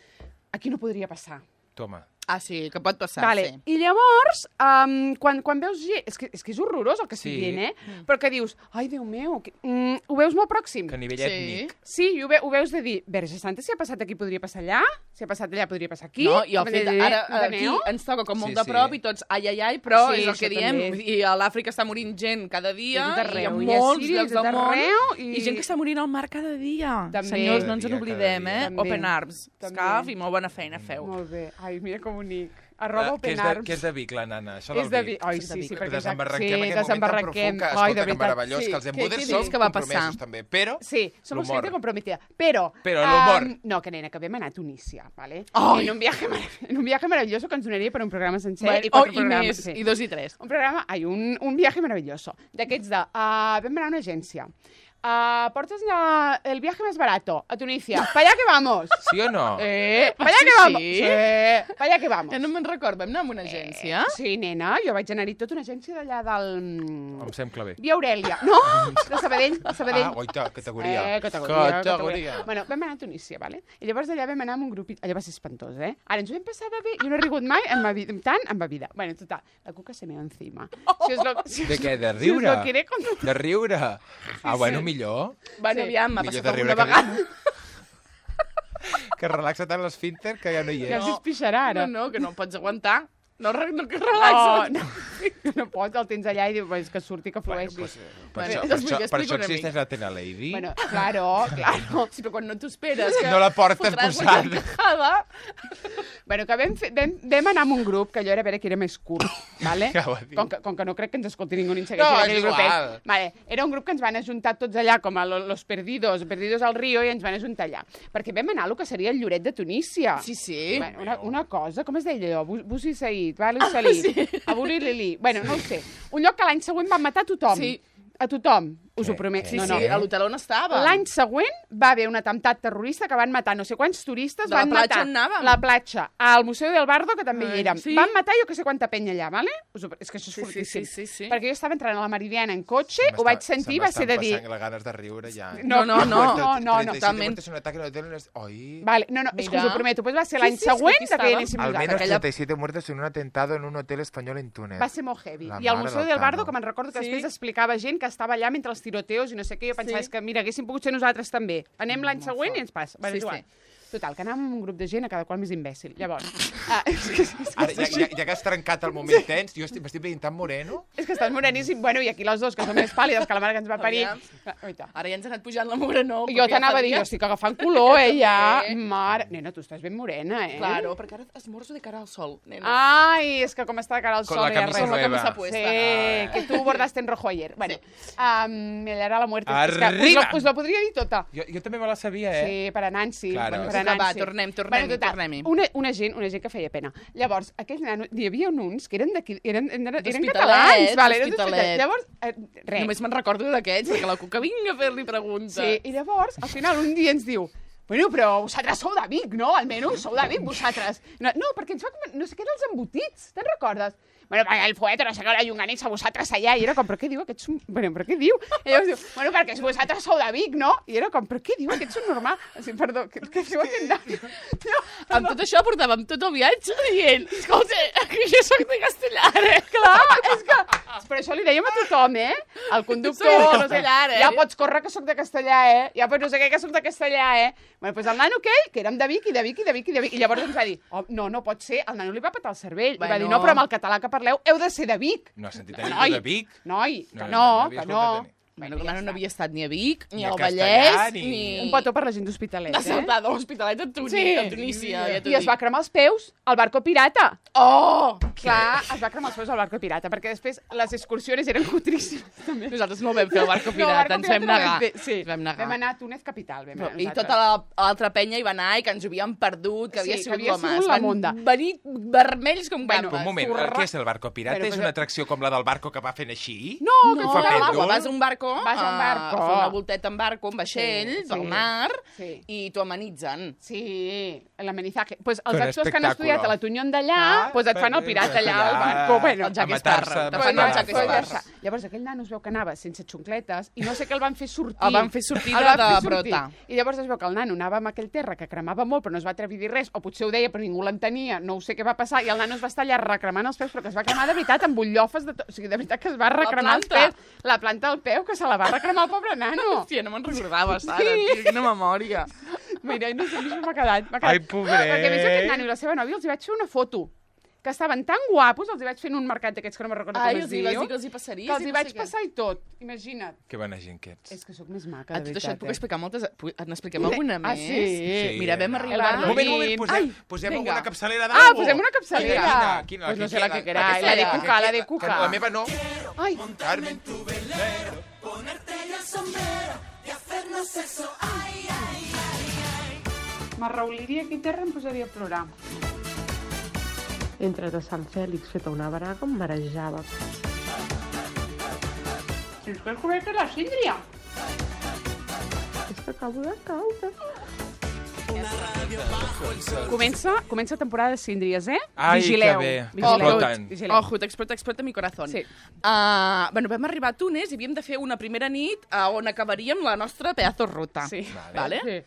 Aquí no podria passar. Toma. Ah, sí, que pot passar, Vale. sí. I llavors, um, quan, quan veus gent... És que, és que és horrorós el que estic Sí. dient, eh? Mm. Però que dius, ai, Déu meu, que, mm, ho veus molt pròxim. Que a nivell Sí. ètnic... Sí, i ho, ve, ho veus de dir, Verge Santa, si ha passat aquí, podria passar allà? Si ha passat allà, podria passar aquí? No, i el fet, ara aquí Enteneu? ens toca com molt Sí, de sí. prop i tots ai, ai, ai, però Sí, és el això que diem. també. I a l'Àfrica està morint gent cada dia, I a tot arreu, i a i a molts Síria, i a llocs tot del món, arreu, i... i- gent que està morint al mar cada dia. També. Senyors, no ens Cada dia, n'oblidem, cada eh? dia. Open També. Arms, També. Scaf, i molt bona feina feu. Molt bé. Ai, mira com bonic. Arroba Ah, Open que és de, Arms. que és de Vic, la nana, això És del de Vic. Vic. Ai, És de sí, Vic. sí, Que perquè... desembarranquem sí, aquest moment tan desembarranquem. profund que, Ai, escolta, de que veritat. meravellós, sí. que els Què- embudes què són dius que va compromesos passar? també, però... Sí, somos l'humor. gente comprometida. Pero... Pero el humor. um, no, que nena, que vam anar a Tunísia, ¿vale? Ai. En un viaje, mar- en un viaje maravilloso que ens donaria per un programa sencer. Bueno, i quatre oh, i programes. més, Sí. i dos i tres. Un programa, ai, un, un viaje maravilloso. D'aquests de... Uh, vam anar a una agència. Uh, portes la, el viaje más barato a Tunísia. Pa allá que vamos. Sí o no? Eh, pa allá Sí, que vamos. sí. Sí, pa allá que vamos. Ja no me'n recordo, vam anar a una agència. Sí, nena, jo vaig anar-hi tota una agència d'allà del... mm, Em sembla bé. Via Aurèlia. No, de Sabadell, de Sabadell. Ah, oita, categoria. Eh, categoria, Categoria. categoria. Bueno, vam anar a Tunísia, vale? I llavors d'allà vam anar amb un grup... Allò va ser espantós, eh? Ara ens ho vam passar de bé. Jo no he rigut mai en ma vida, tant en ma vida. Bueno, total, la cuca se me encima. Si us lo, si us, De què? De Si us riure? lo quiere contar. De riure? Ah, bueno, millor. Bueno, Sí. aviam, m'ha Millor passat de riure alguna que vegada. Que relaxa tant l'esfínter que ja no hi Ja és. no. s'espixarà, ara. No, no, que no el pots aguantar. No, re- no que Oh, relaxa. no, no pots, el tens allà i diu, pues, que surti, que flueixi. Pues, per, Bueno, això, per, explica, això, per explica això una existeix mica. la Tena Lady. Bueno, claro, claro. Sí, però quan no t'ho esperes, que No la portes fotràs posada. una encajada. Bueno, que vam, fer, vam, vam anar amb un grup que allò era a veure qui era més curt, vale? Ja ho ha dit. com, que, com que no crec que ens escolti ningú ni ens segueixi No, en aquell és grupet. igual. Vale, era un grup que ens van ajuntar tots allà, com a lo- los perdidos, perdidos al río, i ens van ajuntar allà. Perquè vam anar a lo que seria el Lloret de Tunísia. Sí, sí. Bueno, una, una cosa, com es deia allò? Bu- Busi Said, Vali Salit, sí. Abuli Lili. Bueno, no ho sé. Un lloc que l'any següent van matar a tothom. Sí. A tothom, us Què? ho prometo. Sí, no, sí, no. a l'hotel on estava. L'any següent va haver un atemptat terrorista que van matar no sé quants turistes, De la van platja matar on anàvem. la platja, al Museu del Bardo, que també Ai, hi érem. sí. Van matar jo que sé quanta penya allà, vale? Us ho... És que això és Sí, sí, fortíssim. sí, sí, sí. Perquè jo estava entrant a la Meridiana en cotxe, Se ho vaig m'està- sentir, se va ser de dir... m'estan passant les ganes de riure ja. No, no, no. no, no, no. trenta i siete totalment. muertes en un ataque en el hotel en el- Oi. Vale, no, no, és que us Mira. ho prometo. Pues va ser Sí, l'any sí, és que següent aquí de que estava. hi anéssim Al nosaltres. menos aquella- treinta y siete muertos en un atentado en un hotel español en Túnez. Va ser molt heavy. La I al mare Museu del del Bardo, Tano. que me'n recordo que Sí. després explicava gent que estava allà mentre els tiroteos i no sé què, jo pensava, Sí. és que mira, haguéssim pogut ser nosaltres també. Anem l'any següent i ens passa. Bueno, Sí, és igual. sí. Total, que anàvem amb un grup de gent, a cada qual més imbècil. Llavors, ah, és, que, és, que, Ara, ja, ja, ja que has trencat el moment tens, jo estic- m'estic veient tan moreno. és que estàs moreníssim. Bueno, i aquí les dues, que són més pàl·lides que la mare que ens va parir. Aviam. Oita. Ara ja ens ha anat pujant la morenor. Jo t'anava a dir, jo estic agafant color, eh, ja. Sí. Mare... Nena, tu estàs ben morena, eh? Claro, perquè ara esmorzo de cara al sol, nena. Ai, és que com està de cara al Con sol la ja camisa res. Con la nueva. camisa puesta. Sí, Ah. que tú bordaste en rojo ayer. Bueno, um, me dará la muerte. És que us, Arriba! lo, us lo podria dir tota. Jo, jo també me la sabia, eh? Sí, per a Nancy. Claro. Bueno, per Sí, a va, Nancy. va, tornem, tornem-hi, total, tornem-hi. Una, una, gent, una gent que feia pena. Llavors, aquells nanos, hi havia uns que eren d'aquí, eren, eren, eren D'Hospitalet, catalans. Vale, eren d'Hospitalet. d'Hospitalet. Llavors, eh, res. Només me'n recordo d'aquests, perquè la Cuca vinga a fer-li preguntes. Sí, i llavors, al final, un dia ens diu bueno, però vosaltres sou de Vic, no? Almenys sou de Vic, vosaltres. No, no perquè ens fa com, no sé què dels embotits, te'n recordes? Bueno, perquè el fuet, no sé què, la llonganissa, vosaltres allà. I era com, però què diu aquest subnormal? Bueno, però què diu? I llavors diu, bueno, perquè vosaltres sou de Vic, no? I era com, però què diu aquest subnormal? O sigui, perdó, què, què diu aquest nano? No, Amb tot això portàvem tot el viatge dient escolta, que jo soc de Castellar, eh? clar, és que Però això li dèiem a tothom, eh? El conductor, Soy de no sé, Castellar, eh? ja pots córrer que sóc de Castellà, eh? Ja pots no sé què que sóc de Castellà, eh? Bueno, doncs el nano aquell, que érem de Vic i de Vic i de Vic i de Vic, i llavors ens va dir, oh, no, no pot ser, el nano li va petar el cervell. Bueno. I va dir, no, però amb el català que parleu heu de ser de Vic. No has sentit a Noi, ningú de Vic? Noi, que No, no, no, no havia que escoltat no. a ni- Bueno, el nano no havia estat ni a Vic, ni, Ni a al Castellà, Vallès, ni- ni... Un petó per la gent d'Hospitalet, De eh? saltar de l'Hospitalet a, Tuni... Sí. a Tunísia. Ja t'ho I es va dic. cremar els peus al barco pirata. Oh! Clar, es va cremar els peus al barco pirata, perquè després les excursions eren cutríssimes, també. Nosaltres no ho vam fer al barco No, pirata, Barco ens vam Pirata no negar. vam fer, sí. Ens vam negar. Vam anar a Túnez capital. Vam anar I nosaltres. tota la- l'altra penya hi va anar i que ens ho havíem perdut, que havia Sí, que sigut havia lo sigut mas. la Van monda. venir vermells com Bueno, gambes. Un moment, Corre- què és el barco pirata? Però, És però- una atracció com la del barco que va fent així? No, que No, fa fa a pèndol? l'aigua, vas a un barco, Vas a un barco. a fer una volteta en barco, un vaixell, Sí, del sí, mar, sí. i t'ho amenitzen. Sí, l'amenizaje. Pues els Con actors que han estudiat a la Tunyón d'allà, Ah, pues et fan el pirata allà al allà, barco. Bueno, el Jack a matar-se, Sparrow. a Te Pues fan no, el matar-se. Jack pues ja Sparrow. està. Llavors aquell nano es veu que anava sense xuncletes i no sé què el van fer sortir. El van fer sortir El de- van de fer sortir. brotar. I llavors es veu que el nano anava amb aquell terra que cremava molt però no es va atrevir a dir res, o potser ho deia però ningú l'entenia, no ho sé què va passar, i el nano es va estar allà recremant els peus, però que es va cremar de veritat amb bullofes de tot. O sigui, de veritat que es va recremar els planta. peus. La planta del peu, que se la va recremar el pobre nano. Hòstia, no me'n recordava, Sara, Sí. tio, quina memòria. Mira, no sé, això m'ha quedat. m'ha quedat. Ai, pobret. Perquè a més aquest nano i la seva nòvia els hi vaig fer una foto, que estaven tan guapos, els hi vaig fer en un mercat d'aquests que no me'n recordo Ai, com es els hi diu. vas dir que els hi passaries. Que els i hi no vaig sé què. passar i tot, imagina't. Que bona gent que ets. És que sóc més maca, A de tot veritat. això et puc eh? explicar moltes... pu- N'expliquem alguna Ah, més? sí? Mira, vam no. arribar... El Un moment, un moment, Ai, posem, posem vinga. alguna capçalera Ah, d'algo. posem una capçalera. Quina, quina, Pues no quina, sé la que quina, queráis, la de que Cuca, la de que- Cuca. que La meva no. Ai, Carmen, tu velero. m'arrauliria aquí terra i em posaria a plorar. Entre de Sant Fèlix feta una braga em marejava. Si us queus comer la síndria. És que acabo de caure. Comença, comença temporada de síndries, eh? Ai, Vigileu. que bé. Vigileu. Exploten. Vigileu. Ojo, t'explota, explota mi corazón. Sí. Uh, bueno, vam arribar a Túnez i havíem de fer una primera nit uh, on acabaríem la nostra pedazo ruta. Sí. Vale? Sí.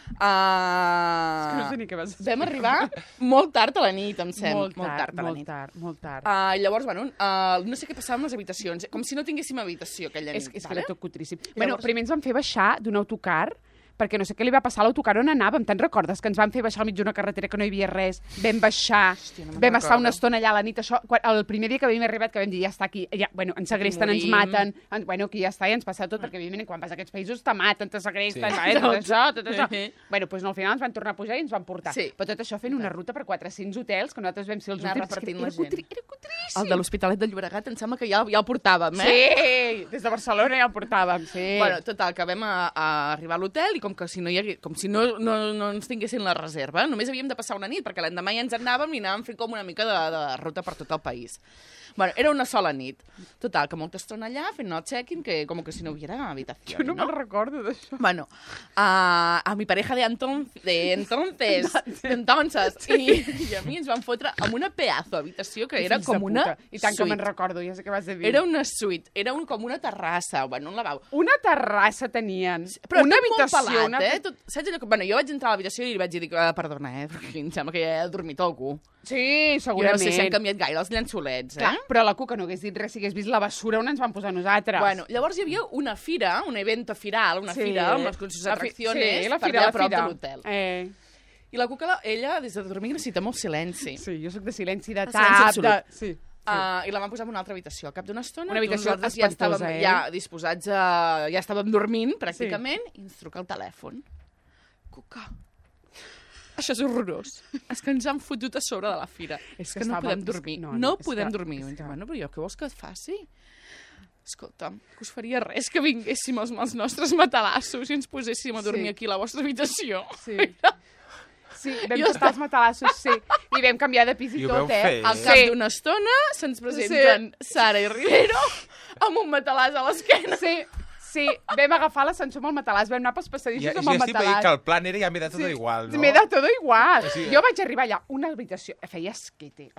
Uh, No sé ni què vas dir. Vam arribar molt tard a la nit, em sembla. Molt tard, a la molt nit. tard, molt tard. Uh, llavors, bueno, uh, no sé què passava amb les habitacions, com si no tinguéssim habitació aquella nit. És, és que vale? era tot cutríssim. Bueno, Llavors- primer ens van fer baixar d'un autocar perquè no sé què li va passar a l'autocar on anàvem. Te'n recordes que ens van fer baixar al mig d'una carretera que no hi havia res? Vam baixar, Hòstia, no me'n vam estar recordo. una estona allà a la nit. Això, quan, el primer dia que havíem arribat, que vam dir, ja està aquí, ja, bueno, ens segresten, ens morim. maten, en, bueno, aquí ja està, i ens passa tot, perquè evidentment quan vas a aquests països te maten, te segresten, Sí. sí. tot això, tot això. Sí. Bueno, doncs no, al final ens van tornar a pujar i ens van portar. Sí. Però tot això fent una ruta per quatre-cents hotels, que nosaltres vam ser els Anar últims. repartint era, la gent. cutri, era cutríssim. El de l'Hospitalet de Llobregat em sembla que ja, ja el portàvem, eh? Sí, des de Barcelona ja el portàvem, sí. Bueno, total, que vam a, a arribar a l'hotel i com que si no hi hagués, com si no, no, no ens tinguessin la reserva, només havíem de passar una nit, perquè l'endemà ja ens anàvem i anàvem fent com una mica de, de ruta per tot el país. Bueno, era una sola nit. Total, que molta estona allà fent el check-in, que com que si no hubiera habitació, Jo no, no? me'n recordo d'això. Bueno, a, a mi pareja de, enton, de entonces, de entonces i, i a mi ens van fotre amb una pedazo habitació que era Fills de com una puta. I tant que me'n suite. recordo, ja sé què vas dir. Era una suite, era un, com una terrassa, bueno, un lavabo. Una terrassa tenien. Però una tot habitació, molt pelat, una... eh? Tot, saps allò que... Bueno, jo vaig entrar a l'habitació i li vaig dir, uh, perdona, eh? Perquè em sembla que ja he dormit algú. Sí, Jo segurament. no sé si han canviat gaire els llençolets, eh? Clar, però la Cuca no hagués dit res si hagués vist la bessura on ens van posar nosaltres. Bueno, llavors hi havia una fira, un evento firal, una fira amb les sus La fi- atracciones sí, la per fira, allà la a prop de fira. l'hotel. Eh, I la Cuca, la- ella, des de dormir, necessita molt silenci. sí, jo sóc de silenci, de El silenci tap, absolut. de... Sí. Uh, I la van posar en una altra habitació. Al cap d'una estona, Una habitació nosaltres ja espantosa, estàvem eh? ja disposats a... Ja estàvem dormint, pràcticament, i ens truca el telèfon. Cuca, això és horrorós. És que ens han fotut a sobre de la fira. És que, que no estava- podem és que- dormir. no, No, no, no és podem que- dormir. és És que- Bueno, però jo què vols que et faci? Escolta'm, que us faria res que vinguéssim els, els nostres matalassos i ens poséssim a dormir Sí. aquí a la vostra habitació. Sí. Sí, vam Jo tastar els matalassos, sí. I vam canviar de pis i, I ho tot, vau eh? fer? Al cap d'una estona se'ns presenten Sara i Rivero amb un matalàs a l'esquena. Sí, sí, vam agafar l'ascensor amb el matalàs, vam anar pels passadissos Ja, amb ja el estic veient matalàs. que el plan era ja m'he de tot igual, no? Me da todo igual. Sí. Jo vaig arribar allà, una habitació, feia esquete, o sigui,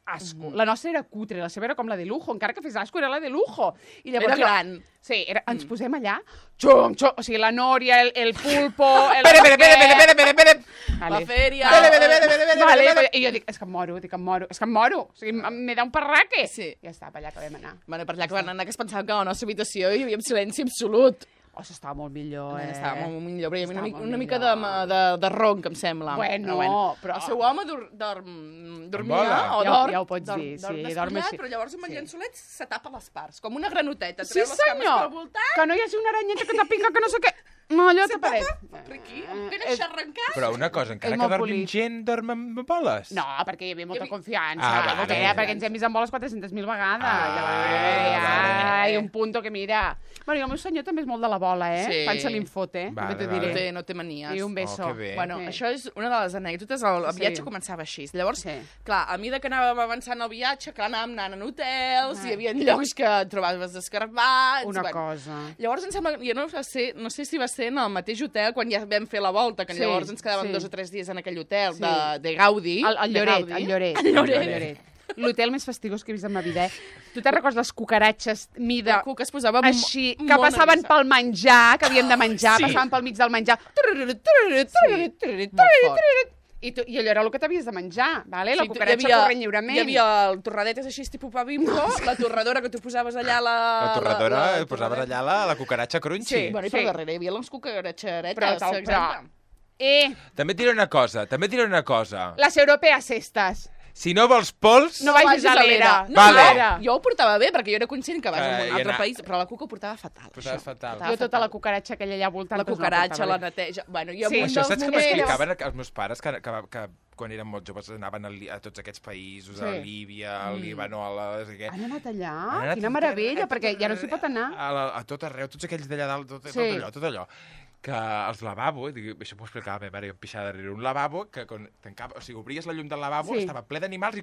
asco. La nostra era cutre, la seva era com la de lujo, encara que fes asco, era la de lujo. I llavors Era jo- gran. Sí, era, ens posem allà, xum, xum, o sigui, la Nòria, el, el pulpo... El Espera, espera, espera, espera, espera, espera, espera. Vale. La fèria... Espera, espera, espera, espera, espera, Vale, espera. I jo dic, és que em moro, dic, em moro, és que em moro. O sigui, em- me da un parraque. Sí. Ja està, per allà que vam anar. Bueno, per allà que van anar, que es pensaven que a la nostra habitació hi havia silenci absolut. Oh, això estava molt millor, eh? Estava molt millor, però hi havia una, Estava mica, molt una mica de, millor. de, de ronc, em sembla. Bueno, però- El seu home dur, dorm, dormia, vola. o Ja- dorm, ja ho pots dorm, dir, dorm sí, despullat, dorm així. però llavors amb el Sí. llençolet se tapa les parts, com una granoteta. Sí, Treu les cames senyor! pel voltant, Que no hi hagi una aranyeta que t'apica, que no sé què. No, allò se tapadet. tapa, per aquí, amb que Eh, deixa arrencar. Però una cosa, encara És que molt dormin polit. gent, dorm amb boles? No, perquè hi havia molta Hi havia- confiança. Ah, vale. Molta, eh, perquè ens hem vist amb boles quatre-centes mil vegades. Ah, ja, vale, ja, vale. I un punto que mira... Bueno, i el meu senyor també és molt de la bola, eh? Sí. Quan se li'n fot, eh? Vale, També t'ho vale. No diré. té, no té manies. I un beso. Oh, que bé. Bueno, Sí. això és una de les anècdotes. El, el Sí. viatge començava així. Llavors, Sí. clar, a mesura que anàvem avançant el viatge, clar, anàvem anant en hotels, Ah. hi havia llocs que et trobaves escarbats... Una bueno. cosa. Llavors, em sembla, jo no sé, no sé si va ser en el mateix hotel quan ja vam fer la volta, que Sí, llavors ens quedàvem sí. dos o tres dies en aquell hotel Sí. de, de Gaudi. El, el de Lloret, Gaudí. el Lloret. El Lloret. El Lloret. L'hotel més fastigós que he vist en ma vida, eh? Tu te'n recordes les cucaratxes mida La cuca es posava així, mo- que molt passaven nerviosa. pel menjar, que havíem de menjar, Sí. passaven pel mig del menjar. Turururu, turururu, turururu, turururu, Molt fort. turururu. I, tu, I allò era el que t'havies de menjar, vale? La Sí, tu- cucaratxa hi havia- corrent lliurement. Hi havia el torradetes així, tipus pa bimbo, la torradora que tu posaves allà a la... La torradora, la- la la, posaves torradeta. allà la, la cucaratxa crunchy. Sí. Bueno, i per darrere hi havia les cucaratxeretes. Però, tal, però... exacte. Eh, També et diré una cosa, també et diré una cosa. les europees estes. Si no vols pols... No vagis a l'era. No, Vale. no, jo ho portava bé, perquè jo era conscient que vas a Eh, un i altre anar- país, però la cuca ho portava fatal. Portaves això. fatal. Portava Jo tota fatal. la cucaratxa aquella allà voltant... La doncs no cucaratxa, portava la bé. neteja... Bueno, i amb Sí. un Això dels saps que moments... m'explicaven els meus pares que, que, que quan eren molt joves anaven a, Li- a tots aquests països, a Sí. Líbia, al Líbano, a la... No sé què. Han anat allà? Han anat Quina a tot meravella, arreu, a tot perquè ja no s'hi pot arreu, anar. A, la, a tot arreu, tots aquells d'allà dalt, tot, Sí. tot allò, tot allò. Que els lavabos, dic, això m'ho explicava la meva mare, jo em pixava darrere un lavabo, que quan tancava, o sigui, obries la llum del lavabo, Sí. estava ple d'animals i...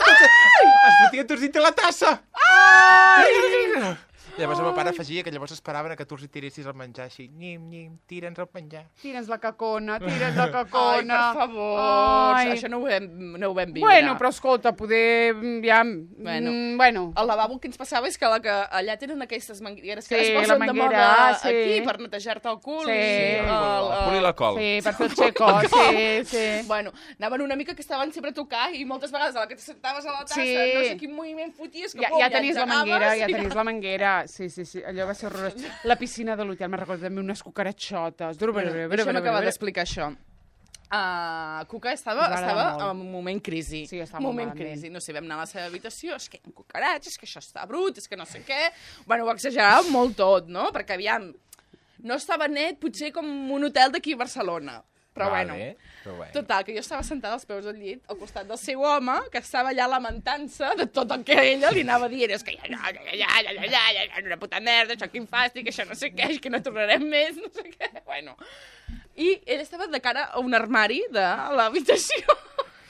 Es fotien tots dins de la tassa! Ai! Llavors el meu pare afegia que llavors esperaven a que tu els hi tiressis el menjar així. Nyim, nyim, tira'ns el menjar. Tira'ns la cacona, tira'ns la Ai, cacona. per favor, Ai. això no ho vam, no ho vam viure. Bueno, però escolta, poder... Ja... Bueno. Mm, bueno. El lavabo que ens passava és que, la que allà tenen aquestes mangueres que Sí, es la posen de manguera, moda sí. aquí per netejar-te el cul. Sí. i El, el cul i l'alcohol. Sí, per fer el xeco, sí, sí. Bueno, anaven una mica que estaven sempre a tocar i moltes vegades a la que te sentaves a la tassa, Sí. no sé quin moviment foties, que Ja, pum, ja tenies la engegaves manguera, ja i tenies la manguera. Sí, sí, sí, allò va ser horrorós. La piscina de l'hotel, me'n recordo també unes cucaratxotes. Bueno, deixa'm acabar d'explicar això. Uh, Cuca estava, Ens va agradar estava molt. en un moment crisi. Sí, estava un molt moment malament. crisi. No sé, vam anar a la seva habitació, és que hi ha cucaratges, que això està brut, és que no sé què... Bueno, ho exageràvem molt tot, no? Perquè, aviam, no estava net, potser com un hotel d'aquí a Barcelona. Però, Vale, bueno, però bueno. total, que jo estava sentada als peus del llit, al costat del seu home, que estava allà lamentant-se de tot el que ella li anava dient. És que ja, ja, ja, ja, ja, ja, ja, ja, ja, una puta merda, això quin fàstic, això no sé què, és que no tornarem més, no sé què. Bueno, i ell estava de cara a un armari de l'habitació.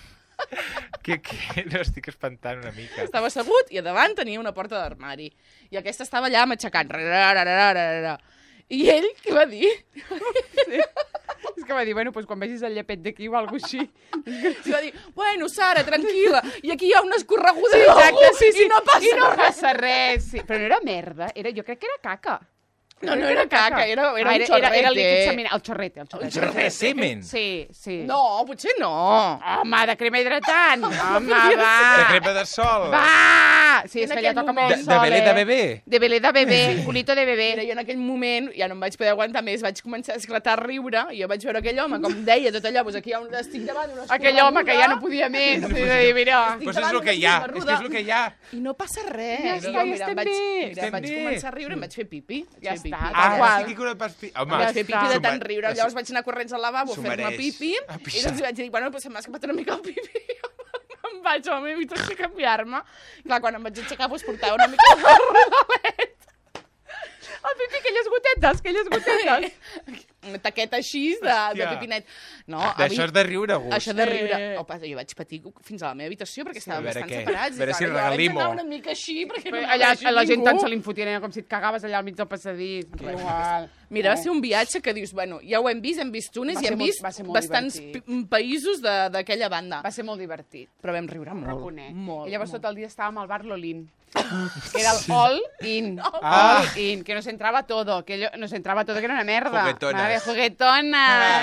Que, que no estic espantant una mica. Estava assegut i a davant tenia una porta d'armari. I aquesta estava allà matxacant. Rararararara. I ell, què va dir? Sí. És que va dir, bueno, pues quan vegis el llepet d'aquí o alguna cosa així. I va dir, bueno, Sara, tranquil·la, i aquí hi ha una escorreguda Sí, exacte, sí, sí. i no passa I no res. passa res. Sí. Però no era merda, era, jo crec que era caca. No, no era caca, era, era Ah, un era, xorrete. era líquid seminal, el xorrete, el xorrete. Xorrete de semen. Sí, sí. No, potser no. Home, de crema hidratant. Home, De va. crepa de sol. Va! Sí, és En que allà aquell toca moment- molt De, sol, de belé de eh? bebè. De belé de bebè, culito de bebè. Mira, jo en aquell moment ja no em vaig poder aguantar més, vaig començar a esclatar a riure, i jo vaig veure aquell home, com deia tot allò, doncs aquí hi ha un, estic davant d'una Aquell home que ja no podia més. Sí, de dir, mira. Pues és el que hi ha, és que és el que hi ha. I no passa res. Ja I està, jo, ja mira, estem em vaig, bé. mira, Estem vaig bé. començar a riure, em vaig fer pipi. Ja Vaig fer està, pipi. tal Ah, qual. sí que una pas... Home, Vaig fer pipi de s'ho tant me- riure. Llavors vaig anar corrents al lavabo a S'ho fer-me mereix. pipi, A i pixar. doncs vaig dir, bueno, pues se m'ha escapat una mica el pipi. Em vaig a la meva habitació a canviar-me. Clar, quan em vaig aixecar, doncs portava una mica de rodalet. El pipi, aquelles gotetes, aquelles gotetes. una taqueta així de, de Hòstia. pipinet. No, D'això és de riure a gust. Això de riure. Eh. Opa, jo vaig patir fins a la meva habitació perquè a estàvem veure bastant què. separats. A veure i si clar, jo regalimo. vaig anar una mica així perquè no Allà, m'ha la gent ningú. tant se l'infotien com si et cagaves allà al mig del passadís. Igual. Mira, va ser un viatge que dius, bueno, ja ho hem vist, hem vist Túnez Va i ser hem molt- vist va ser molt bastants divertit. pi- països de- d'aquella banda. Va ser molt divertit. Però vam riure molt. Reconec. Molt, I llavors molt. tot el dia estàvem al bar Lolín. Que era el all in. Ah. All in. Que nos entraba todo. Que yo- nos entraba todo, que era una merda. Juguetonas. Vale, juguetona.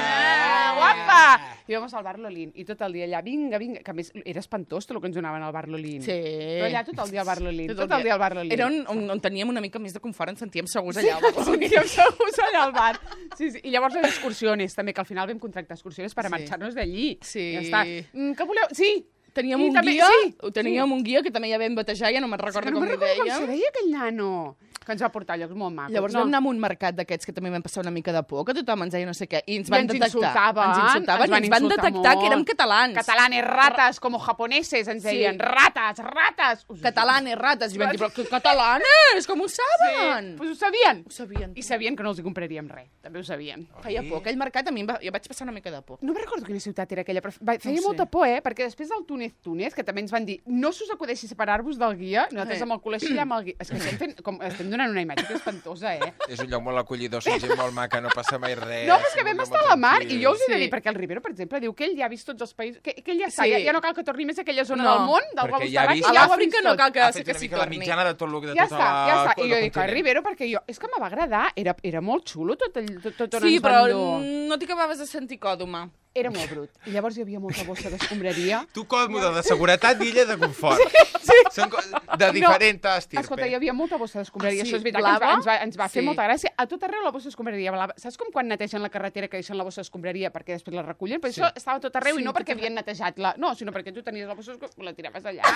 Ah, guapa. I íbamos al bar Lolín. I tot el dia allà, vinga, vinga. Que a més era espantós tot el que ens donaven al bar Lolín. Sí. Però allà tot el dia al bar Lolín. Tot, el dia al bar Lolín. Era on, on, on teníem una mica més de confort, ens sentíem segurs Sí, allà. al bar sí, Lolín. que em segurs allà al bar. Sí, sí. I llavors les excursiones, també, que al final vam contractar excursiones per a Sí. marxar-nos d'allí. Sí. Ja està. Mm, què voleu? Sí. Teníem I un també- guia, sí, teníem sí. un guia que també ja vam batejar, ja no me'n recordo Que no com me'n li recordo com dèiem. se deia aquell nano. Que ens va portar a llocs molt macos. Llavors no. vam anar a un mercat d'aquests que també vam passar una mica de por, que tothom ens deia no sé què, i ens I van ens detectar. insultaven, ens insultaven, ens van i ens van insultar detectar que molt. érem catalans. Catalanes, ratas, como japoneses, ens Sí. deien. Ratas, ratas. Us- Catalanes, rates. I vam dir, però que catalanes, com ho saben? Sí, pues ho sabien. Ho sabien. I sabien que no els hi compraríem res. També ho sabien. Feia por. Aquell mercat a mi em va, jo vaig passar una mica de por. No me'n recordo quina ciutat era aquella, però va- feia No ho sé. molta por, eh? Perquè després del Túnez-Túnez, que també ens van dir no se us acudeixi separar-vos del guia, nosaltres Eh. amb el cul així amb el guia. És que estem, fent, com, estem donant una imatge que és espantosa, eh? És un lloc molt acollidor, són gent molt maca, no passa mai res. No, però és que són vam molt estar a la mar, tranquils. i jo us he de Sí. dir, perquè el Rivero, per exemple, diu que ell ja ha vist tots els països, que, que ell ja està, Sí. ja, ja no cal que torni més a aquella zona No, del món, del perquè globus ja ha terràquer, vist- A ja ho ha l'Àfrica vist no tot. cal que, Ha sí fet que una s'hi mica la torni. mitjana de tot el de Ja tota està, la... ja està. I el jo dic, continent. ai, Rivero, perquè jo... És que em va agradar, era, era molt xulo tot, el, tot, tot on Sí, ens però van dur. no t'hi acabaves de sentir còdoma. Era molt brut. I llavors hi havia molta bossa d'escombraria. Tu còmode de seguretat i ella de confort. Sí. Són co- de diferent estirpe. Escolta, hi havia molta bossa d'escombraria. Ah, sí? Això és veritat Blava? que ens va, ens va, ens va fer Sí. molta gràcia. A tot arreu la bossa d'escombraria blava. Saps com quan netegen la carretera que deixen la bossa d'escombraria perquè després la recullen? Però Sí. això estava a tot arreu Sí, i no tot perquè havien netejat-la. No, sinó perquè tu tenies la bossa d'escombraria, la tiraves allà.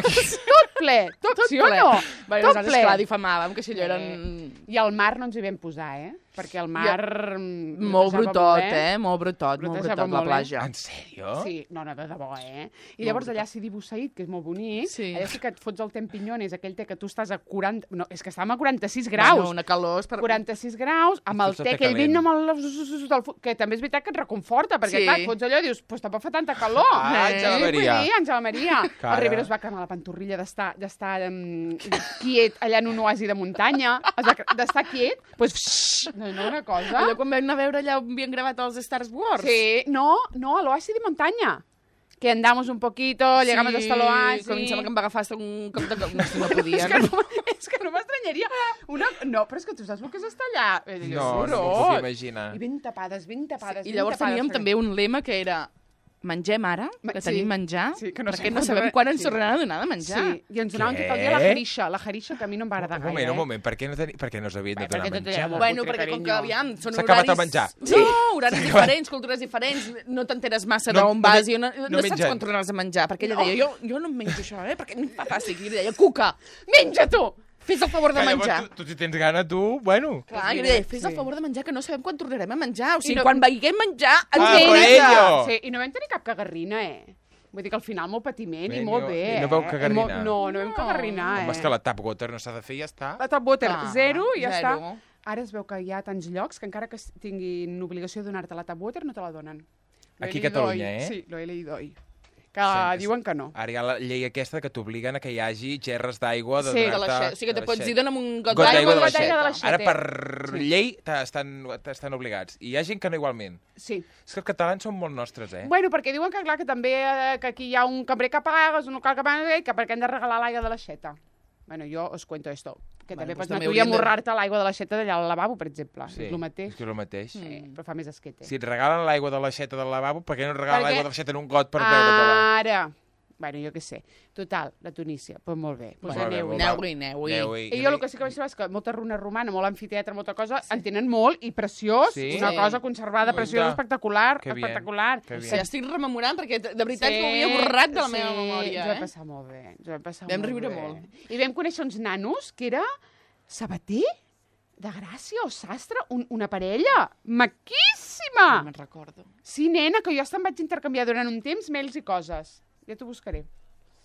tot ple, tot, sí o ple. no? Bé, tot nosaltres, clar, difamàvem, que si allò eren... I al mar no ens hi vam posar, eh? Perquè al mar... mm, Molt netejava brutot, molt bé. eh? Molt brutot, molt Brutejava brutot, la molt bé. platja. En sèrio? Sí, no, no, de debò, eh? I llavors allà a Sidi Bou Said, que és molt bonic, Sí. allà sí que et fots el tempinyones, aquell té que tu estàs a quaranta... No, és que estàvem a quaranta-sis graus. Bueno, una calor... És per... quaranta-sis graus, amb el Fots el té té aquell vent calent. amb el... del fu- que també és veritat que et reconforta, perquè Sí. clar, et fots allò i dius, pues tampoc fa tanta calor. Ah, Eh, Àngela vull Maria. dir, Àngela Maria. Cara. El Rivero es va cremar la pantorrilla d'estar d'estar um, quiet allà en un oasi de muntanya, es va cre- d'estar quiet, pues, psh, no, no, una cosa. Allò quan vam anar a veure allà on havien gravat els Star Wars. Sí, no, no, al oasi de montaña. Que andamos un poquito, llegamos hasta el oasi. Com em sembla que em va agafar hasta un cop de... No, si no podia. És que no, és que no m'estranyaria. Una... No, però és que tu saps el que és estar allà. Eh, jo, No, no m'ho horrorós. puc imaginar. I ben tapades, ben tapades. I ben llavors tapades, teníem perquè- també un lema que era mengem ara, Ma- que sí. tenim menjar, Sí, que no perquè sabem no quan sabem torna- quan ens sí. tornaran a donar de menjar. Sí, i ens donaven tot el Què? dia la jarixa. La jarixa, que a mi no em va agradar Un gaire. moment, un eh? moment, per què no, teni... per què no s'havien de Bé, donar perquè tot menjar? era molt Bueno, Putre, perquè com que carinyo. aviam, són S'ha acabat horaris... el menjar. Sí. No, horaris diferents, cultures diferents, no t'enteres massa No- d'on no vas men- i no, no no saps mengen. quan tornaràs a menjar, perquè ella deia, jo, jo no em menjo això, eh, perquè em fa fàstic. I li deia, Cuca, Menja tu! fes el favor de Que menjar. llavors tu, tu si tens gana, tu, bueno... Clar, i li deia, fes el favor de menjar, que no sabem quan tornarem a menjar. O sigui, no- quan veiguem menjar, ens Ah, menja. paello! Sí, i no vam tenir cap cagarrina, eh? Vull dir que al final molt patiment Bé, i molt no- bé, i no eh? veu cagarrina? I mo- No, no vam cagarrinar, Home, eh? és que la tap water no s'ha de fer i ja està. La top water, Clar, zero, i ja zero. està. Ara es veu que hi ha tants llocs que encara que tinguin obligació de donar-te la tap water no te la donen. Lo he Aquí a leído Catalunya, hoy. eh? Sí, lo he leído hoy. Que Sí, diuen que no. Ara hi ha la llei aquesta que t'obliguen a que hi hagi gerres d'aigua de Sí, De donar-te... l'aixeta. O sigui, que te pots dir, dona'm un got Got d'aigua d'aigua de de l'aixeta. l'aixeta. Ara, per Sí. llei, t'estan t'estan obligats. I hi ha gent que no igualment. Sí. És que els catalans són molt nostres, eh? Bueno, perquè diuen que, clar, que també eh, que aquí hi ha un cambrer que pagues, un local que pagues, i que perquè han de regalar l'aigua de l'aixeta. Bueno, jo os cuento esto. Que Bueno, també pues pots anar també tu i haurien de- amorrar-te l'aigua de l'aixeta d'allà al lavabo, per exemple. Sí, És el mateix. és que és el mateix. Sí, però fa més esquete. Si et regalen l'aigua de l'aixeta del lavabo, per què no et regalen Perquè- l'aigua de l'aixeta en un got per beure-te-la? Ara. Bueno, jo què sé. Total, la Tunísia. Pues molt bé. Pues Molt bé, aneu-hi. molt bé. Aneu-hi, aneu-hi. Aneu-hi. I jo el que sí que vaig saber és que molta runa romana, molt amfiteatre, molta cosa, en tenen molt i preciós, Sí? una Sí. cosa conservada, Guaita. preciosa, espectacular, Que bien, espectacular. que bien. Sí, estic rememorant perquè de veritat que ho havia borrat de la meva memòria. Jo Eh? vam passar molt bé. Jo vam passar Vam molt riure bé. molt. I vam conèixer uns nanos que era sabater de Gràcia o sastre, un, una parella maquíssima. No me'n recordo. Sí, nena, que jo hasta em vaig intercanviar durant un temps mails i coses. Ja t'ho buscaré.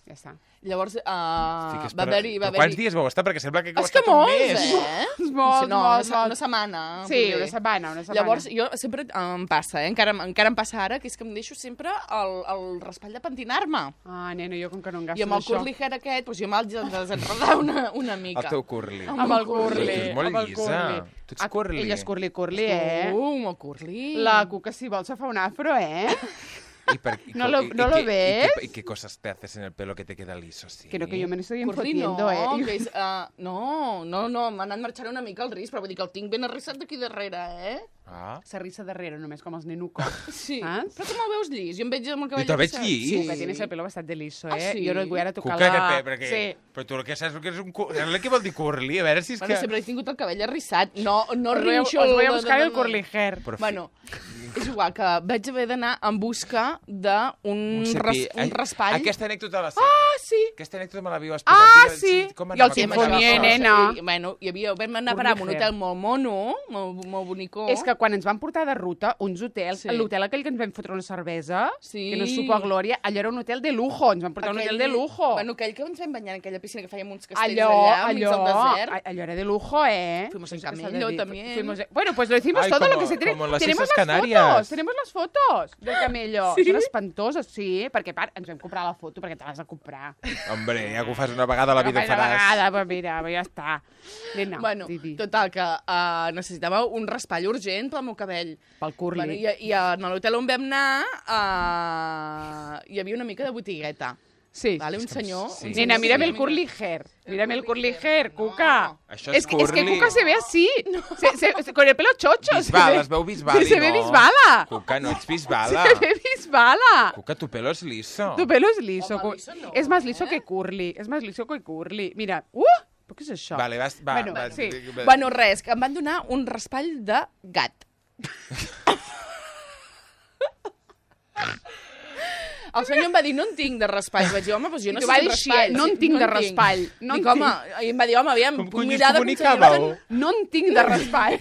Ja està. Llavors, uh, Estic va esperant. haver-hi... Va Però quants haver dies vau estar? Perquè sembla que heu És que estat un molts, mes. eh? Molts, no, molts, una, se- molts. una setmana. Sí, poder. una setmana, una setmana. Llavors, jo sempre em passa, eh? encara, encara em passa ara, que és que em deixo sempre el, el raspall de pentinar-me. Ah, nena, jo com que no em gasto I amb el d'això. curly hair aquest, doncs jo me'l desenredar una, una mica. El teu curly. Amb el curly. Tu ets molt amb el llisa. curly. Tu ets Ah, curly. Ella és curly-curly, eh? Uh, amb el curly. La Cuca, si vol, se fa un afro, eh? ¿Y per, y, ¿No lo- y- no y lo qué- y ves? qué- ¿Y qué cosas te haces en el pelo que te queda liso? Sí. Creo que jo me n'estoy Curly no, enfotiendo, eh? que és, uh, no, no, no, m'ha anat marxant una mica el risc, però vull dir que el tinc ben arrissat d'aquí darrere, eh? Ah. S'arrissa darrere, només com els nenucos. Sí, Saps? però tu me'l veus llis, jo em veig amb el cabell I te'l veig arrissat. llis? Sí, que tienes el pelo bastante liso, eh? Ah, sí? Jo no et vull ara tocar Cuca, la... que, perquè... Sí. Però tu el que saps que és un... cu- Saps què vol dir curly? A veure si és Bueno, que... sempre he tingut el cabell arrissat, no, no Us voy a- rinxo... us voy a de- buscar de- el de- curly hair. Però fi- Bueno, és igual, que vaig haver d'anar en busca d'un un ras, cepi- un Ai, raspall. Aquesta anècdota la sé. Ah, sí! Aquesta anècdota me l'havíeu explicat. Ah, Digue'm, sí! Com I anava el com Sinfonia, anava? nena. I, bueno, hi havia, vam anar a parar a un hotel molt mono, molt, molt bonicó. És que quan ens van portar de ruta, uns hotels, Sí. l'hotel aquell que ens vam fotre una cervesa, Sí. que no supo a glòria, allò era un hotel de lujo, ens van portar a un hotel de lujo. Bueno, aquell que ens vam banyar en aquella piscina que fèiem uns castells allò, allà, enmig allò, del desert. a- allò era de lujo, ¿eh? Fuimos en Eso que se camello ha de- también. fuimos- Bueno, pues lo hicimos Ay, todo como- lo que se tiene. como en las tenemos Islas las Canarias. fotos, tenemos las fotos del camello. Sí? Són espantoses, sí, perquè part, ens vam comprar la foto perquè te l'has de comprar. Hombre, ja que ho fas una vegada a la vida ho Una faràs. vegada, pues mira, pues ja està. Nena, Bueno, di, di. total, que uh, necessitava un raspall urgent pel meu cabell. Pel curly. Bueno, i, I en l'hotel on vam anar uh, hi havia una mica de botigueta. Sí. Vale? Un senyor... sí. Un Nena, senyor mírame que el tenia curly mica- hair. Mírame el curly hair, Cuca. Això és es, que, es que curly. Cuca se ve así. Se, se, se- con el pelo chocho. Bisbal, se ve, es veu Bisbal i Se ve no. bisbala. Cuca, no ets bisbala. Se ve bisbala. Cuca, tu pelo es liso. Tu pelo es liso. Home, Cu- liso no, es más liso eh? que curly. Es más liso que curly. Mira. Uh! ¿Pero qué es això? Vale, vas, va, Bueno, va, sí. va. Bueno, res, que em van donar un raspall de gat. El senyor em va dir, no en tinc de raspall. Vaig dir, home, doncs jo I no t'ho sé va si dir així, raspall. no en tinc de raspall. No en Dic, home, tinc. i em va dir, home, aviam, Com puc collons mirar comunicàveu? d'aconseguir... No en tinc de raspall.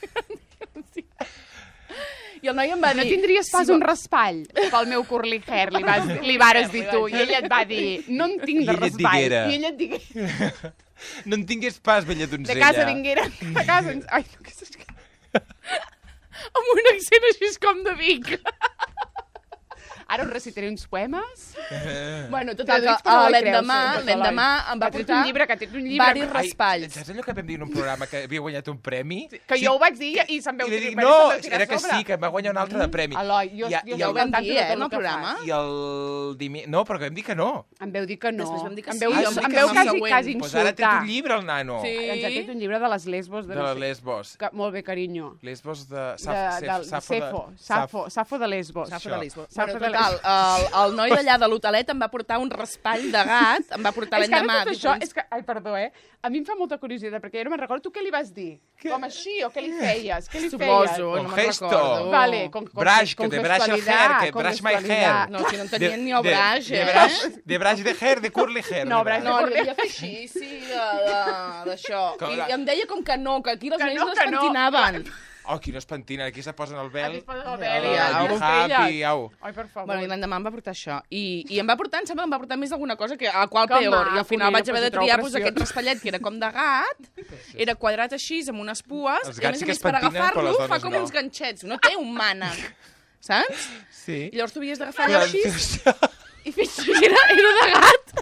I el noi em va dir... No tindries pas si un raspall pel meu curly hair, li, vas, li vares dir tu. I ella et va dir, no en tinc I de ella et raspall. diguera. I ella et digué, No en tingués pas, vella donzella. de casa vinguera. De casa... Ai, no, que és... Amb un accent així com de Vic. Ara us recitaré uns poemes. Bueno, total, que Traduïts per l'Eloi l'endemà Creus, l'endemà em va Que ha tret portar un llibre, que ha tret un llibre. varis Ai, raspalls. Saps allò que vam dir en un programa que havia guanyat un premi? Que jo ho vaig dir i se'n veu I li tirar- dic, bueno, no, se'n veu tirar era que a sobre. sí, que em va guanyar un altre de premi. Eloi, jo, I, jo i, ho el, vam tanto dir, de eh, tot en el el que programa. fas. I el dimi... No, però vam dir que no. Em veu dir que no. Després vam dir que em sí, veu, jo em em dic veu que quasi, següent. quasi Doncs ara té insultar. un llibre, el nano. Sí. Ens ha tret un llibre de les lesbos. De, De no la sé- Lesbos. Que, molt bé, carinyo. Lesbos de... De, Saf, de, de, Safo, Safo, Safo de Lesbos. Safo Això. de Lisboa. Safo Bueno, de total, el, el noi d'allà de l'hotelet em va portar un raspall de gat, em va portar És que ara l'endemà. tot això, diferents- és que, ai, perdó, eh? A mi em fa molta curiositat, perquè jo no me'n recordo. Tu què li vas dir? Com així, o què li feies? Què li feies? Suposo, no Con me'n gesto. recordo. Vale, con, con, Brush, con que te brush el gestualidad, hair, que con brush my gestualidad. hair. No, si no en tenien ni el de, brush, de, eh? brush, de brush de hair, de curly hair. No, de brush No, de li devia fer així, sí, de- de- d'això. Com I, la- I em deia com que no, que aquí les Que nenes no, no, que es no. pentinaven. Oh, qui no es pentina, aquí se posen el vel. Aquí es posen el el vel i au. el happy, au. Ai, per favor. Bueno, i l'endemà em va portar això. I, I em va portar, em sembla que em va portar més d'alguna cosa, que, a qual Que peor. maco, I al final nena, vaig haver pues de ho trobo triar pues, preciós. aquest raspallet, que era com de gat, era quadrat així, amb unes pues, Els i a gats més sí a que més es per pentinen, però agafar-lo les fa dones com no. uns ganxets. No té un mànec, saps? Sí. I llavors tu havies d'agafar Però, allò així això- i fer així, era, era de gat.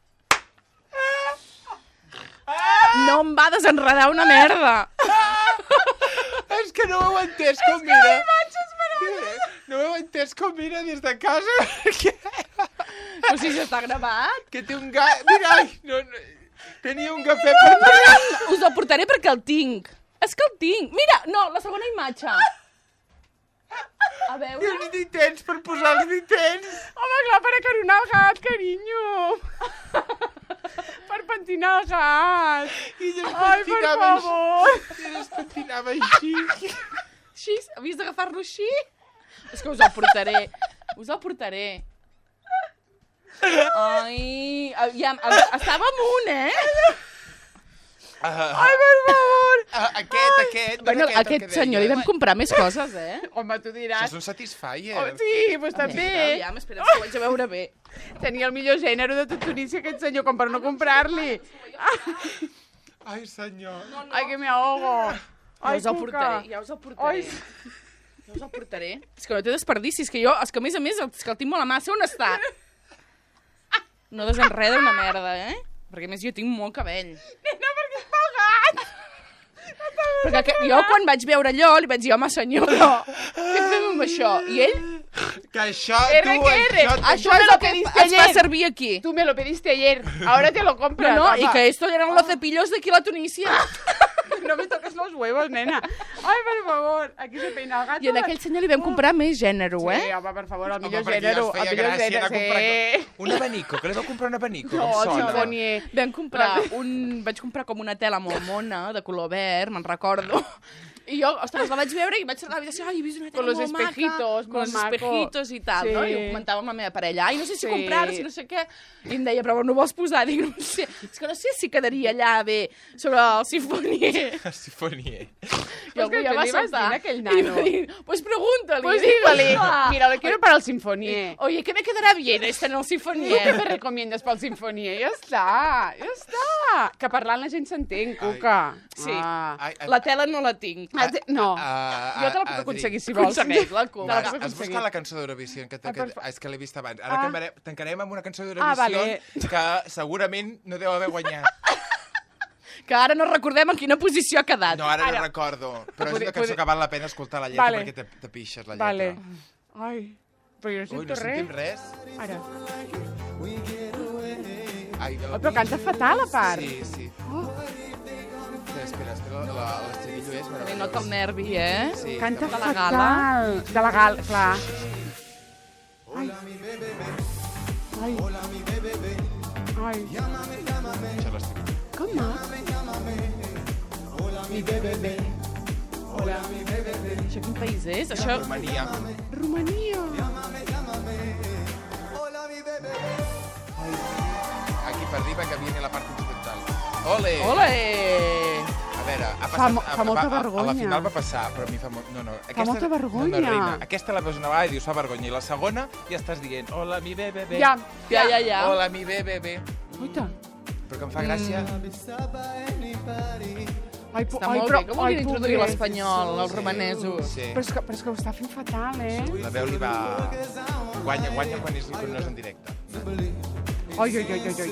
No em va desenredar una merda. És que no ho heu entès com mira. No ho heu entès com mira des de casa. Que, O sigui, està gravat. que té un gat... Mira, ai, no, no, tenia un cafè per tallar. Us el portaré perquè el tinc. És que el tinc. Mira, no, la segona imatge. A I veure... els ditents per posar els ditents. Home, clar, per acaronar el gat, carinyo. Per pentinar el gat. I ell es Ai, per pentinava així. favor. I ell es pentinava així. Així, havies d'agafar-lo així? És que us el portaré. Us el portaré. Ai, aviam, estava amunt, eh? Ai, per favor. Aquest, aquest. Bueno, aquest, el aquest que senyor li deia. vam comprar més coses, eh? Home, tu diràs... Això és un satisfyer. Oh, sí, doncs també. Aviam, espera, que ho vaig a veure bé. Tenia el millor gènere de tot Tunísia, aquest senyor, com per no comprar-li. Ai, senyor. No, no. Ai, que me ahogo. Ja Ai, us el Cuca. portaré, ja us el portaré. Ai, Ja us el portaré. És que no té desperdici, és que jo, és que a més a més, és que el tinc molt a mà. Sé on està? No desenreda una merda, eh? Perquè a més jo tinc molt cabell. nena, perquè és pagat. Perquè que, jo quan vaig veure allò li vaig dir, home senyor, què fem amb això? I ell, Que això, R tu, que R. això... això me és lo el que pediste es fa ayer. servir aquí. Tú me lo pediste ayer, ahora te lo compras. No, no, y papá. que esto eran los cepillos de aquí a la Tunísia. No me toques los huevos, nena. Ai, per favor, aquí se peina el gato. I en aquell senyor li vam comprar més gènere, Sí, eh? home, per favor, el Home, millor perquè ja gènere. es feia El millor gràcia gènere, anar a comprar... sí. Un abanico, que li vau comprar un abanico, No, com el sona. Sinfonier. Vam comprar un... Vaig comprar com una tela molt mona, de color verd, me'n recordo. I jo, ostres, la vaig veure i vaig a l'habitació, ai, he vist una tela Con los molt maca. espejitos, Con molt los maco. espejitos i tal, Sí. no? I ho comentava amb la meva parella. Ai, no sé si Sí. comprar-ho, si no sé què. I em deia, però no vols posar? Dic, no sé. És que no sé si quedaria allà bé sobre el sifonier. Sifonier. I algú que ja què va li vas dir saltar. a aquell I nano? va dir, pues pregúntale. Pues Dic, dígale, "Clar". mira, lo quiero para el Sinfonier. Oye, ¿qué me quedará bien este en el ¿Tú què sifonier? me recomiendes pel Sinfonier? Ja està, ja està. Que parlant la gent s'entén, Cuca. Sí. Ah. Ai, ai, La tela no la tinc. Ah, te- No, ah, jo te la puc Adri. aconseguir si vols. Aconsegueix-la, Te Cuca. la Va, puc has aconseguir. buscat la cançó d'Eurovisió, que, que, Ah, que, per fa- és que l'he vist abans. Ara Ah. canviarem, tancarem amb una cançó Ah, d'Eurovisió vale. que segurament no deu haver guanyat. Que ara no recordem en quina posició ha quedat. No, ara, Ara. no recordo. Però és Podri- una cançó podri- que val la pena escoltar la lletra Vale. perquè te, te pixes la lletra. Vale. Ai, però jo no Ui, sento no sentim res. res? Ara. Ai, Oh, però canta fatal, a part. Sí, sí. Espera, espera, espera, la- la- l'estribillo és Li meravellós. nota el nervi, eh? Sí, Canta de la fatal. gala. De la gala, clar. Ai. Ai. Ai. Això l'estribillo. Com no? Això quin país és? Això... Romania. Romania. Aquí per arriba que viene la part instrumental. Ole! Ole! A veure, ha Fa passat... mo- fa molta a, a, a vergonya. la final va passar, però a mi fa molt... No, no. Aquesta, molta vergonya. No, no, reina. Aquesta la veus una vegada i dius fa vergonya. I la segona ja estàs dient, hola, mi bé, bé, bé. Ja, Ja, ja, ja. Hola, mi bé, bé, bé. Oita. Però que em fa gràcia... Ai, po- Està ai, molt però- bé, que vulguin ai, introduir pobret. l'espanyol, els romanesos. Sí. Però és, que, però és que ho està fent fatal, eh? La veu li va... Guanya, guanya quan, és, quan no és en directe. Ai, ai, ai, ai, ai.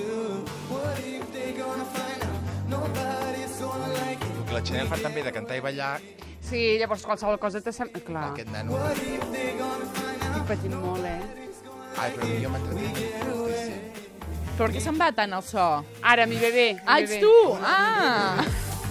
El que la Chanel fa també de cantar i ballar, Sí, llavors qualsevol cosa te sembla... Clar, aquest nano... estic patint molt, eh? Ai, però jo m'entretinc moltíssim. Però per què se'n va tant el so? Ara, mi bebé. mi Ah, ets bebé. tu! Ah!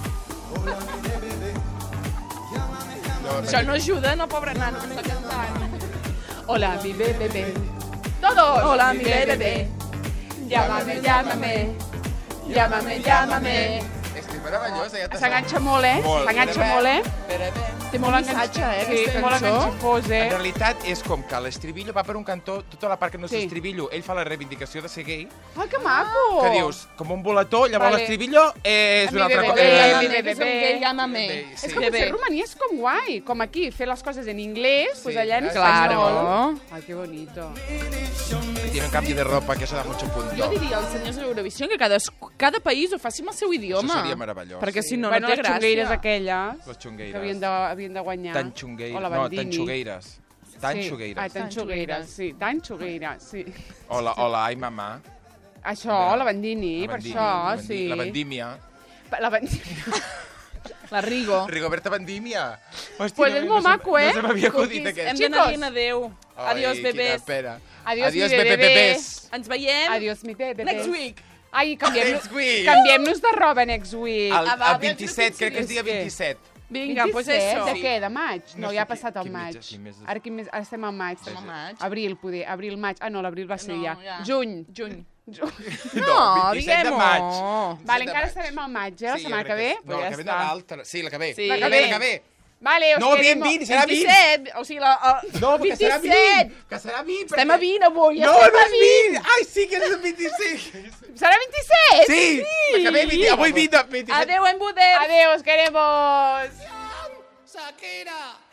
No, Això no ajuda, no, pobre nano, que està cantant. Hola, mi bebé. Todos. Hola, mi bebé. Llámame, llámame. Llámame, llámame. Estic meravellosa, ja t'has... S'enganxa molt, eh? Molt. S'enganxa molt, eh? Bé, bé. Té molt missatge, eh, Sí, aquesta molt cançó. enganxifós, eh? En realitat és com que l'estribillo va per un cantó, tota la part que no és Sí. l'estribillo, ell fa la reivindicació de ser gay, Ai, que maco! que dius, com un volató, llavors Vale. l'estribillo és Mi una altra bebé, cosa. mi Eh, bebé. Llámame, que som gay, llámame. Sí. És com Bebé. ser romaní, és com guai. Com aquí, fer les coses en inglés, pues Sí, allà en claro. espanyol. Ai, que bonito. Tiene un cambio de ropa, que eso da mucho punto. Jo diria als senyors d'Eurovisió que cada, cada país ho faci amb el seu idioma. Això seria meravellós. Perquè si no, bueno, no té les xungueires gràcia. aquelles Les xungueires. que havien de, havien de guanyar. Tan xungueires. O la No, Bandini. tan xugueires. Tan Sí. xugueires. Ah, tan xugueires, sí. Tan xugueires, sí. O la, o la ai mamà. Això, la Bandini, La per Bandini, això, la Bandi- sí. La Bandímia. La Bandini. La Rigo. Rigoberta Bandímia. Hòstia, Pues és molt se- maco, eh? No se m'havia acudit Hem aquest. d'anar dient adeu. Ai, Adiós, quina bebès. pena. Adiós, Adiós, mi bebé, bebé. bebés. Ens veiem Adiós, mi bebé. next week. Ai, canviem-nos Next week. canviem de roba next week. El, Ah, va, el vint-i-set, crec que és és dia que- vint-i-set. Vinga, doncs pues vint-i-set? això. De què? De maig? No No, sé ja ha qui- passat el quin mes maig. és, quin mes és. Ara, quin mes? Ara estem al maig. Estem al maig. Abril, poder. Abril, maig. Ah, no, l'abril va ser No, ja. ja. Juny. Juny. Juny. No, vint-i-set de diguem-ho. maig. Vale, vint-i-set de encara maig. estarem al maig, eh? La Sí, setmana jo que crec ve? No, Pues la ja que ve de està. l'altra. Sí, la que ve. Sí. La que ve, la que ve. Vale, os No, queremos. vint, vint, serà vint. vint-i-set, o sigui, la, el... No, que serà vint-i-set. vint. Que serà vint. Estem perquè- a vint avui, No, estem no a és vint. vint. Ai, sí que és el vint-i-cinc. Serà vint-i-set? Sí, la que ve vint. Avui vint, vint-i-set. Adeu, en Buder. Adeu, os queremos. Shakira.